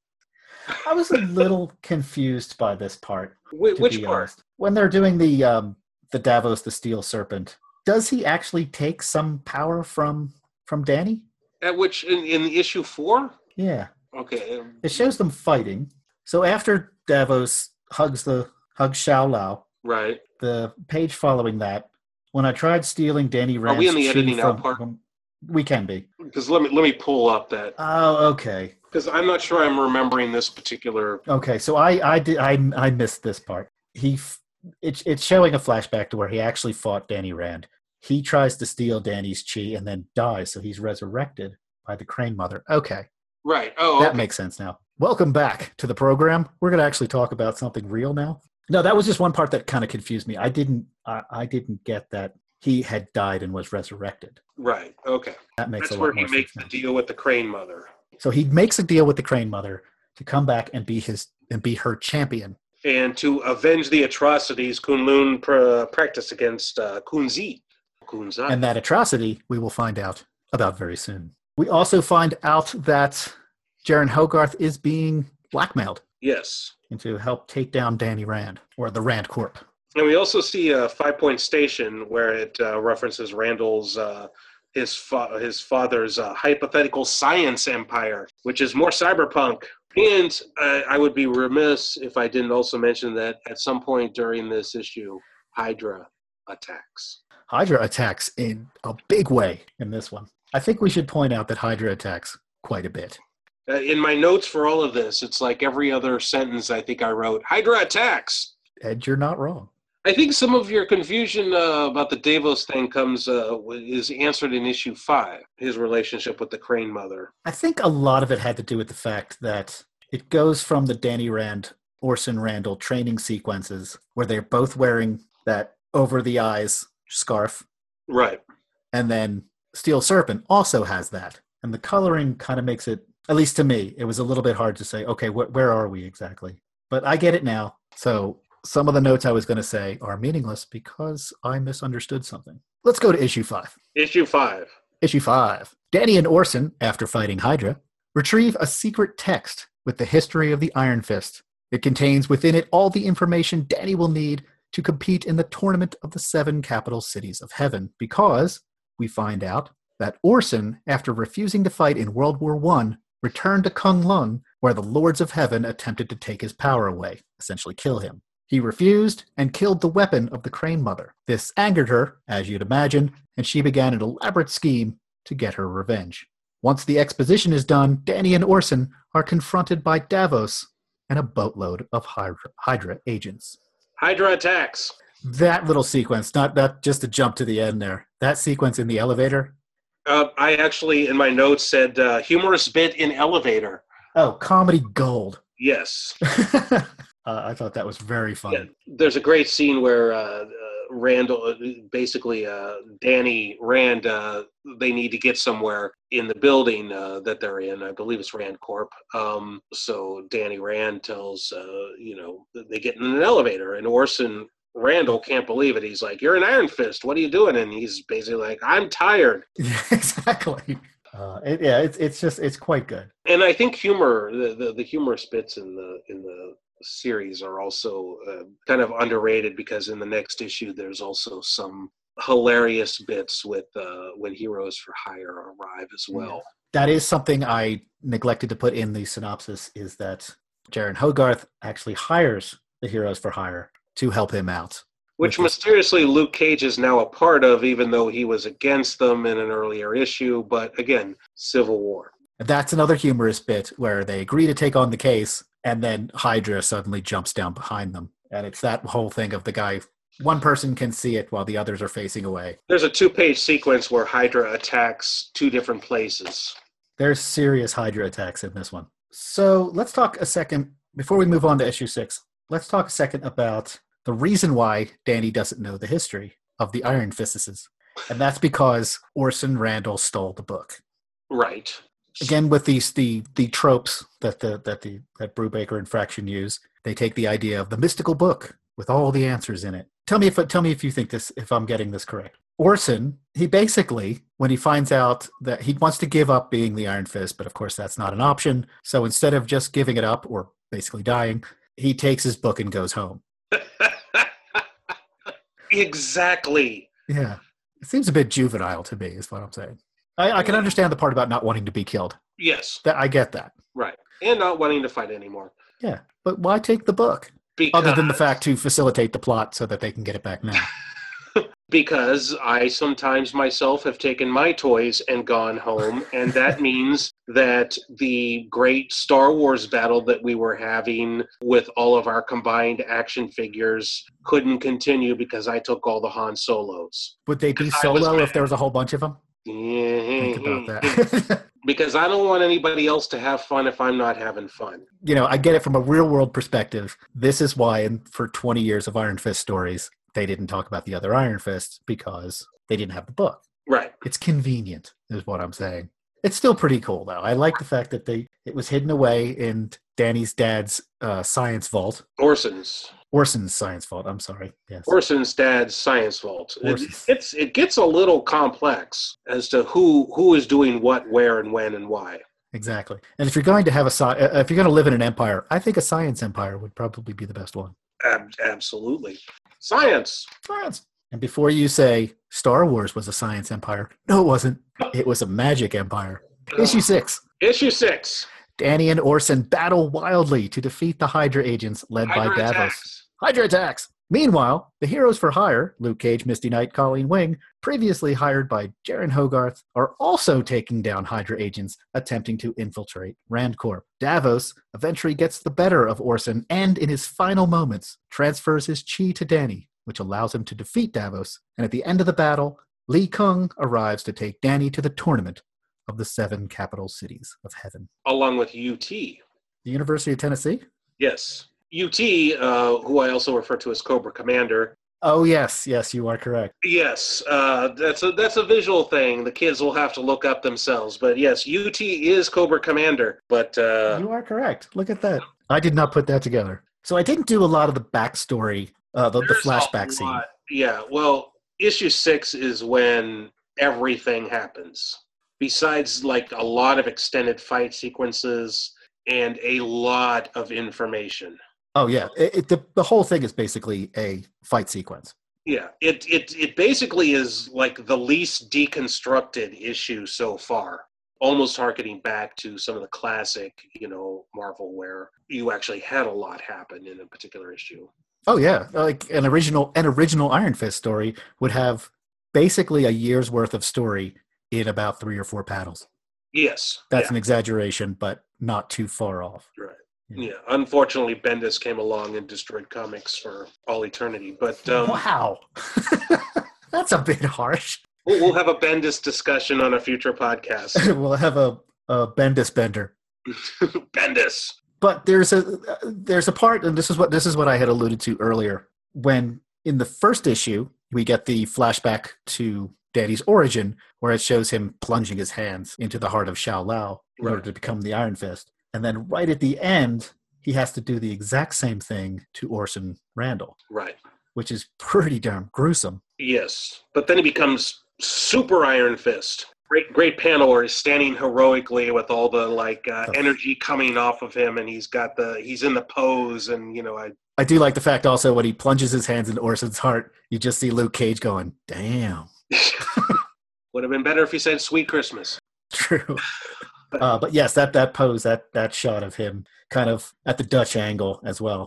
I was a little confused by this part. Wh- which part? Honest. When they're doing the um, the Davos the Steel Serpent, does he actually take some power from from Danny? At which in, in issue four? Yeah. Okay. It shows them fighting. So after Davos hugs the hugs Xiao Lao, right. The page following that, when I tried stealing Danny Rand's Are we in the chi editing from, out part? From, we can be. Because let me let me pull up that. Oh, okay. Because I'm not sure I'm remembering this particular. Okay, so I I did I I missed this part. He it's it's showing a flashback to where he actually fought Danny Rand. He tries to steal Danny's chi and then dies, so he's resurrected by the Crane Mother. Okay, right. Oh, that okay. makes sense now. Welcome back to the program. We're going to actually talk about something real now. No, that was just one part that kind of confused me. I didn't I, I didn't get that he had died and was resurrected. Right. Okay. That makes That's a lot where he more makes sense the now. deal with the Crane Mother. So he makes a deal with the Crane Mother to come back and be his and be her champion. And to avenge the atrocities Kunlun pr- practiced against uh, Kunzi. Kunzai. And that atrocity we will find out about very soon. We also find out that Jaren Hogarth is being blackmailed Yes. to help take down Danny Rand, or the Rand Corp. And we also see a Five Point Station where it uh, references Randall's, uh, his fa- his father's uh, hypothetical science empire, which is more cyberpunk. And uh, I would be remiss if I didn't also mention that at some point during this issue, Hydra attacks. Hydra attacks in a big way in this one. I think we should point out that Hydra attacks quite a bit. Uh, in my notes for all of this, it's like every other sentence I think I wrote, Hydra attacks! Ed, you're not wrong. I think some of your confusion uh, about the Davos thing comes uh, is answered in issue five, his relationship with the Crane Mother. I think a lot of it had to do with the fact that it goes from the Danny Rand, Orson Randall training sequences where they're both wearing that over-the-eyes scarf. Right. And then Steel Serpent also has that. And the coloring kind of makes it, at least to me, it was a little bit hard to say, okay, wh- where are we exactly? But I get it now. So some of the notes I was going to say are meaningless because I misunderstood something. Let's go to issue five. Issue five. Issue five. Danny and Orson, after fighting Hydra, retrieve a secret text with the history of the Iron Fist. It contains within it all the information Danny will need to compete in the Tournament of the Seven Capital Cities of Heaven, because we find out that Orson, after refusing to fight in World War One, returned to Kunlun, where the Lords of Heaven attempted to take his power away, essentially kill him. He refused and killed the weapon of the Crane Mother. This angered her, as you'd imagine, and she began an elaborate scheme to get her revenge. Once the exposition is done, Danny and Orson are confronted by Davos and a boatload of Hydra, Hydra agents. Hydra attacks. That little sequence, not, not just to jump to the end there, that sequence in the elevator. Uh, I actually, in my notes, said uh, humorous bit in elevator. Oh, comedy gold. Yes. uh, I thought that was very funny. Yeah. There's a great scene where uh, uh, Randall, basically uh, Danny Rand, uh, they need to get somewhere in the building uh, that they're in. I believe it's Rand Corp. Um, so Danny Rand tells, uh, you know, they get in an elevator, and Orson Randall can't believe it. He's like, "You're an Iron Fist. What are you doing?" And he's basically like, "I'm tired." Exactly. Uh, it, yeah, it's it's just it's quite good. And I think humor, the, the, the humorous bits in the in the series are also uh, kind of underrated, because in the next issue there's also some hilarious bits with uh, when Heroes for Hire arrive as well. That is something I neglected to put in the synopsis, is that Jaren Hogarth actually hires the Heroes for Hire to help him out. Which mysteriously Luke Cage is now a part of, even though he was against them in an earlier issue. But again, Civil War. That's another humorous bit where they agree to take on the case, and then Hydra suddenly jumps down behind them. And it's that whole thing of the guy, one person can see it while the others are facing away. There's a two-page sequence where Hydra attacks two different places. There's serious Hydra attacks in this one. So let's talk a second, before we move on to issue six, let's talk a second about the reason why Danny doesn't know the history of the Iron Fists. And that's because Orson Randall stole the book. Right. Again, with these the the tropes that the that the that Brubaker and Fraction use, they take the idea of the mystical book with all the answers in it. Tell me if tell me if you think this if I'm getting this correct. Orson, he basically, when he finds out that he wants to give up being the Iron Fist, but of course that's not an option. So instead of just giving it up or basically dying, he takes his book and goes home. Exactly. Yeah. It seems a bit juvenile to me, is what I'm saying. I, I can understand the part about not wanting to be killed. Yes. That I get that. Right. And not wanting to fight anymore. Yeah. But why take the book? Because, other than the fact to facilitate the plot so that they can get it back now. Because I sometimes myself have taken my toys and gone home, and that means that the great Star Wars battle that we were having with all of our combined action figures couldn't continue because I took all the Han Solos. Would they be solo if there was a whole bunch of them? Think about that. Because I don't want anybody else to have fun if I'm not having fun. You know, I get it from a real world perspective. This is why, in, for twenty years of Iron Fist stories, they didn't talk about the other Iron Fists because they didn't have the book. Right. It's convenient, is what I'm saying. It's still pretty cool, though. I like the fact that they it was hidden away in Danny's dad's uh, science vault. Orson's. Orson's science vault. I'm sorry. Yes. Orson's dad's science vault. It, it's it gets a little complex as to who who is doing what, where, and when, and why. Exactly. And if you're going to have a sci- if you're going to live in an empire, I think a science empire would probably be the best one. Ab- absolutely. Science. Science. And before you say Star Wars was a science empire, no, it wasn't. It was a magic empire. Issue six. Issue six. Danny and Orson battle wildly to defeat the Hydra agents led Hydra by Davos. attacks. Hydra attacks! Meanwhile, the heroes for hire, Luke Cage, Misty Knight, Colleen Wing, previously hired by Jaren Hogarth, are also taking down Hydra agents attempting to infiltrate RandCorp. Davos eventually gets the better of Orson and, in his final moments, transfers his chi to Danny, which allows him to defeat Davos. And at the end of the battle, Lee Kung arrives to take Danny to the tournament of the seven capital cities of heaven. Along with U T. The University of Tennessee? Yes. U T, uh, who I also refer to as Cobra Commander. Oh, yes. Yes, you are correct. Yes, uh, that's a that's a visual thing. The kids will have to look up themselves. But yes, U T is Cobra Commander. But uh, you are correct. Look at that. I did not put that together. So I didn't do a lot of the backstory, uh, the, the flashback scene. Yeah, well, issue six is when everything happens. Besides, like, a lot of extended fight sequences and a lot of information. Oh, yeah. It, it, the, the whole thing is basically a fight sequence. Yeah. It, it, it basically is like the least deconstructed issue so far, almost harkening back to some of the classic, you know, Marvel where you actually had a lot happen in a particular issue. Oh, yeah. Like an original, an original Iron Fist story would have basically a year's worth of story in about three or four panels. Yes. That's yeah. an exaggeration, but not too far off. Right. Yeah, unfortunately, Bendis came along and destroyed comics for all eternity. But um, wow, that's a bit harsh. We'll, we'll have a Bendis discussion on a future podcast. We'll have a, a Bendis bender. Bendis. But there's a there's a part, and this is what this is what I had alluded to earlier. When in the first issue we get the flashback to Danny's origin, where it shows him plunging his hands into the heart of Shao Lao in right. order to become the Iron Fist. And then right at the end, he has to do the exact same thing to Orson Randall. Right. Which is pretty darn gruesome. Yes. But then he becomes Super Iron Fist. Great great panel where he's standing heroically with all the like uh, the, energy coming off of him, and he's got the he's in the pose, and you know I I do like the fact also when he plunges his hands into Orson's heart, you just see Luke Cage going, damn. Would have been better if he said Sweet Christmas. True. Uh, but yes, that, that pose, that, that shot of him kind of at the Dutch angle as well.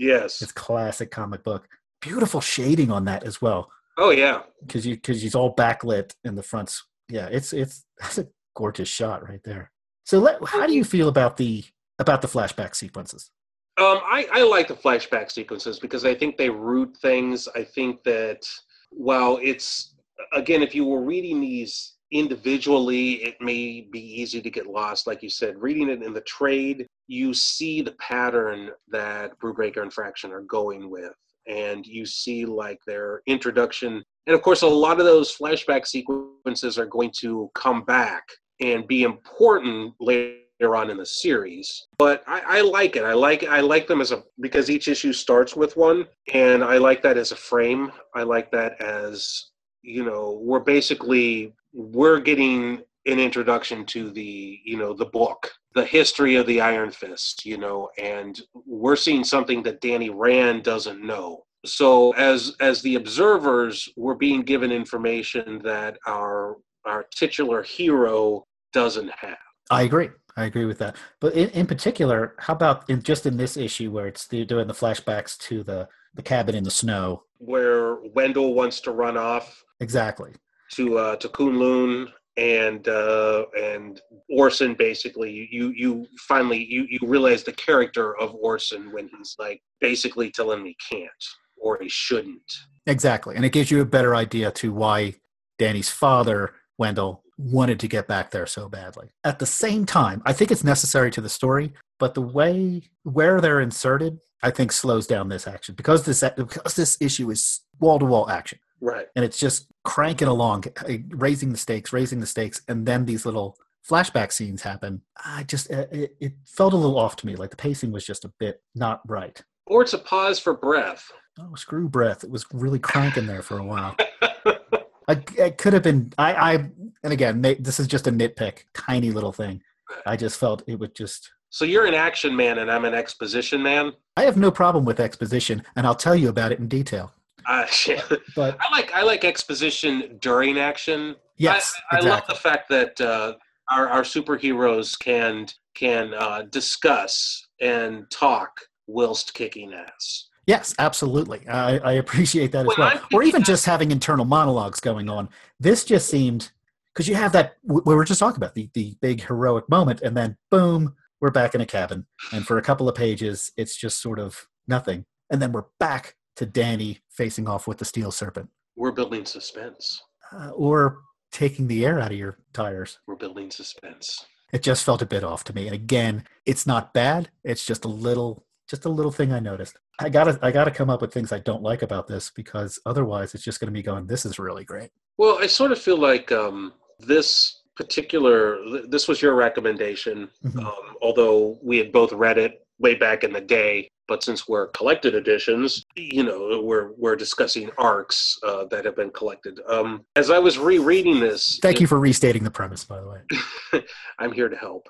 Yes. It's classic comic book. Beautiful shading on that as well. Oh yeah. Because you because he's all backlit in the fronts. Yeah, it's it's that's a gorgeous shot right there. So let, how do you feel about the about the flashback sequences? Um, I, I like the flashback sequences because I think they root things. I think that while it's, again, if you were reading these individually, it may be easy to get lost. Like you said, reading it in the trade, you see the pattern that Brubaker and Fraction are going with. And you see like their introduction. And of course, a lot of those flashback sequences are going to come back and be important later on in the series. But I, I like it. I like I like them as a because each issue starts with one, and I like that as a frame. I like that as, you know, we're basically we're getting an introduction to the, you know, the book, the history of the Iron Fist, you know, and we're seeing something that Danny Rand doesn't know. So as as the observers, we're being given information that our our titular hero doesn't have. I agree. I agree with that. But in, in particular, how about in just in this issue where it's the, doing the flashbacks to the, the cabin in the snow? Where Wendell wants to run off. Exactly. To uh, to Kunlun and uh, and Orson, basically. You you finally, you, you realize the character of Orson when he's like basically telling me can't or he shouldn't. Exactly. And it gives you a better idea to why Danny's father, Wendell, wanted to get back there so badly. At the same time, I think it's necessary to the story, but the way where they're inserted, I think slows down this action because this because this issue is wall-to-wall action. Right. And it's just cranking along, raising the stakes, raising the stakes, and then these little flashback scenes happen. I just it, it felt a little off to me, like the pacing was just a bit not right. Or it's a pause for breath. Oh, screw breath. It was really cranking there for a while. I, I could have been, I, I, and again, this is just a nitpick, tiny little thing. I just felt it would just. So you're an action man and I'm an exposition man? I have no problem with exposition, and I'll tell you about it in detail. Uh, but I like I like exposition during action. Yes, I, I exactly. love the fact that uh, our, our superheroes can, can uh, discuss and talk whilst kicking ass. Yes, absolutely. I, I appreciate that as well. Or even just having internal monologues going on. This just seemed, because you have that, we were just talking about, the, the big heroic moment, and then boom, we're back in a cabin. And for a couple of pages, it's just sort of nothing. And then we're back to Danny facing off with the Steel Serpent. We're building suspense. Uh, or taking the air out of your tires. We're building suspense. It just felt a bit off to me. And again, it's not bad. It's just a little... Just a little thing I noticed. I gotta, I gotta come up with things I don't like about this because otherwise it's just going to be going, this is really great. Well, I sort of feel like um, this particular, this was your recommendation, mm-hmm. um, although we had both read it way back in the day. But since we're collected editions, you know, we're we're discussing arcs uh, that have been collected. Um, as I was rereading this, thank it, you for restating the premise, by the way. I'm here to help.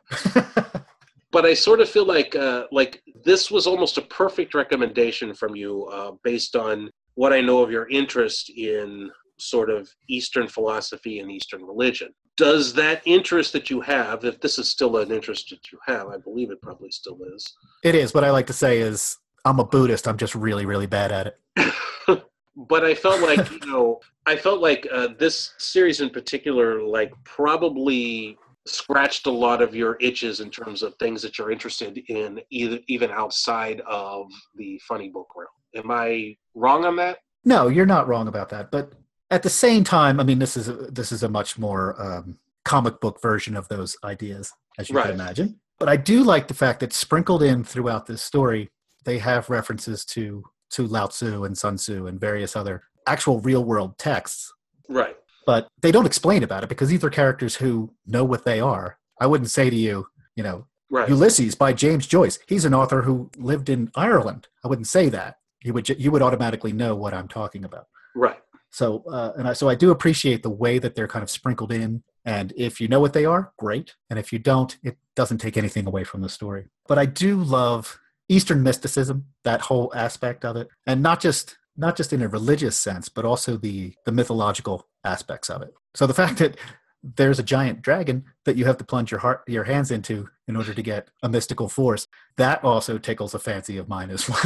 But I sort of feel like uh, like this was almost a perfect recommendation from you uh, based on what I know of your interest in sort of Eastern philosophy and Eastern religion. Does that interest that you have, if this is still an interest that you have, I believe it probably still is. It is. What I like to say is I'm a Buddhist. I'm just really, really bad at it. But I felt like, you know, I felt like uh, this series in particular, like probably scratched a lot of your itches in terms of things that you're interested in, either even outside of the funny book realm. Am I wrong on that? No, you're not wrong about that. But at the same time, I mean, this is a, this is a much more um, comic book version of those ideas, as you right. can imagine. But I do like the fact that sprinkled in throughout this story, they have references to to Lao Tzu and Sun Tzu and various other actual real world texts. Right. But they don't explain about it because these are characters who know what they are. I wouldn't say to you, you know, right. Ulysses by James Joyce. He's an author who lived in Ireland. I wouldn't say that. You would you would automatically know what I'm talking about. Right. So uh, and I, so I do appreciate the way that they're kind of sprinkled in. And if you know what they are, great. And if you don't, it doesn't take anything away from the story. But I do love Eastern mysticism, that whole aspect of it, and not just not just in a religious sense, but also the the mythological aspects of it. So the fact that there's a giant dragon that you have to plunge your heart, your hands into in order to get a mystical force, that also tickles a fancy of mine as well.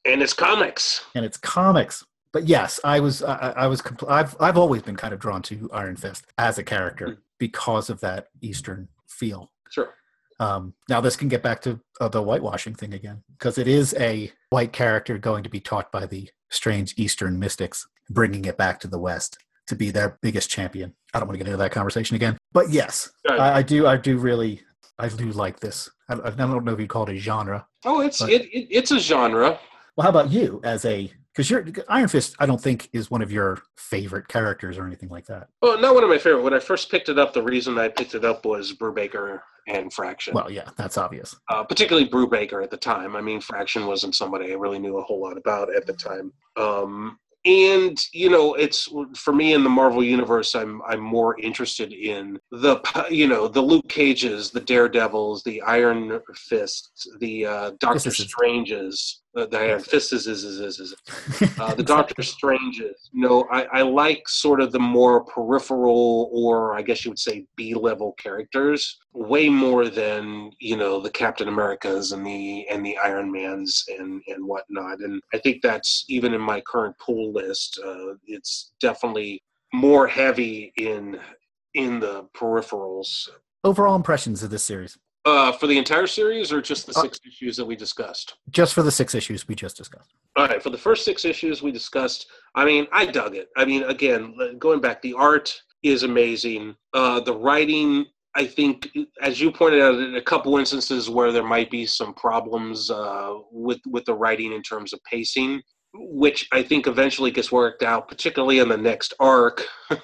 And it's comics. And it's comics. But yes, I was, I, I was, compl- I've, I've always been kind of drawn to Iron Fist as a character mm. because of that Eastern feel. Sure. Um, now this can get back to uh, the whitewashing thing again, because it is a white character going to be taught by the strange Eastern mystics, bringing it back to the West to be their biggest champion. I don't want to get into that conversation again, but yes, I, I do, I do really, I do like this. I, I don't know if you'd call it a genre. Oh, it's but, it, it it's a genre. Well, how about you as a? Because your Iron Fist, I don't think is one of your favorite characters or anything like that. Well, not one of my favorite. When I first picked it up, the reason I picked it up was Brubaker and Fraction. Well, yeah, that's obvious. Uh, particularly Brubaker at the time. I mean, Fraction wasn't somebody I really knew a whole lot about at the time. Um, and you know, it's for me in the Marvel universe, I'm I'm more interested in the you know the Luke Cages, the Daredevils, the Iron Fists, the uh, Doctor Stranges. Uh, the Iron Fist is, is, is, is, is. Uh, the Doctor Stranges. You know, I, I like sort of the more peripheral, or I guess you would say B-level characters, way more than, you know, the Captain Americas and the and the Iron Mans and, and whatnot. And I think that's, even in my current pool list, uh, it's definitely more heavy in in the peripherals. Overall impressions of this series? Uh, for the entire series, or just the six uh, issues that we discussed? Just for the six issues we just discussed. All right, for the first six issues we discussed, I mean, I dug it. I mean, again, going back, the art is amazing. Uh, the writing, I think, as you pointed out, in a couple instances where there might be some problems uh, with with the writing in terms of pacing, which I think eventually gets worked out, particularly in the next arc,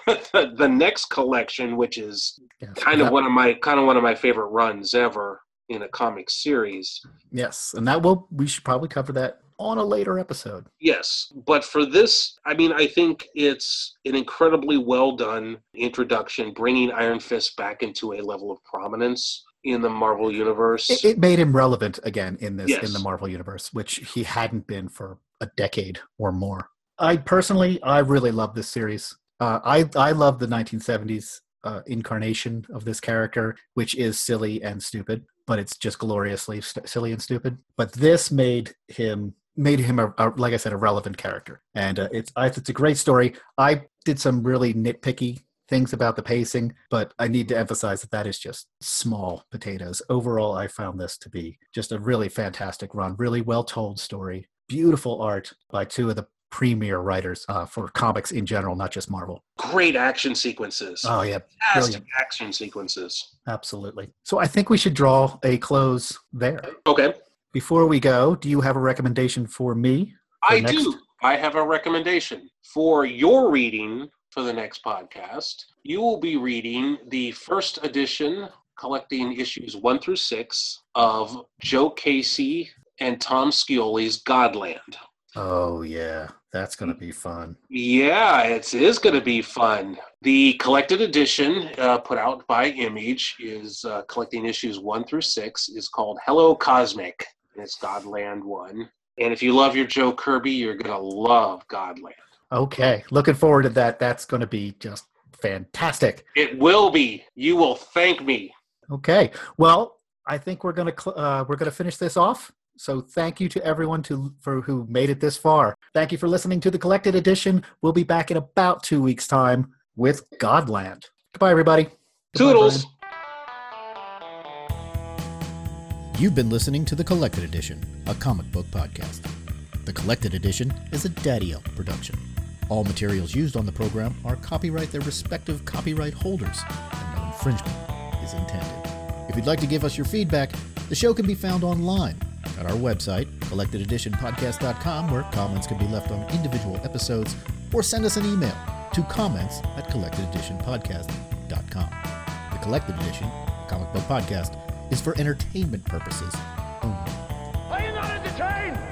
the next collection, which is yes, kind of that, one of my kind of one of my favorite runs ever in a comic series. Yes, and that will we should probably cover that on a later episode. Yes, but for this, I mean, I think it's an incredibly well done introduction, bringing Iron Fist back into a level of prominence in the Marvel universe. It, it made him relevant again in this yes. in the Marvel universe, which he hadn't been for a decade or more. I personally, I really love this series. Uh, I I love the nineteen seventies uh, incarnation of this character, which is silly and stupid, but it's just gloriously st- silly and stupid. But this made him made him a, a like I said, a relevant character, and uh, it's I, it's a great story. I did some really nitpicky things about the pacing, but I need to emphasize that that is just small potatoes. Overall, I found this to be just a really fantastic run, really well told story. Beautiful art by two of the premier writers uh, for comics in general, not just Marvel. Great action sequences. Oh, yeah. Fantastic action sequences. Absolutely. So I think we should draw a close there. Okay. Before we go, do you have a recommendation for me? For I next? do. I have a recommendation. For your reading for the next podcast, you will be reading the first edition, collecting issues one through six, of Joe Casey and Tom Scioli's Godland. Oh, yeah. That's going to be fun. Yeah, it is going to be fun. The collected edition uh, put out by Image is uh, collecting issues one through six, is called Hello Cosmic. And it's Godland one. And if you love your Joe Kirby, you're going to love Godland. Okay. Looking forward to that. That's going to be just fantastic. It will be. You will thank me. Okay. Well, I think we're going to uh, we're going to finish this off. So thank you to everyone to for who made it this far. Thank you for listening to the Collected Edition. We'll be back in about two weeks' time with Godland. Goodbye, everybody. Toodles. Goodbye, You've been listening to the Collected Edition, a comic book podcast. The Collected Edition is a Daddy Elk production. All materials used on the program are copyright their respective copyright holders, and no infringement is intended. If you'd like to give us your feedback, the show can be found online at our website, collected edition podcast dot com, where comments can be left on individual episodes, or send us an email to comments at collected edition podcast dot com. The Collected Edition, a comic book podcast, is for entertainment purposes only. Are you not entertained?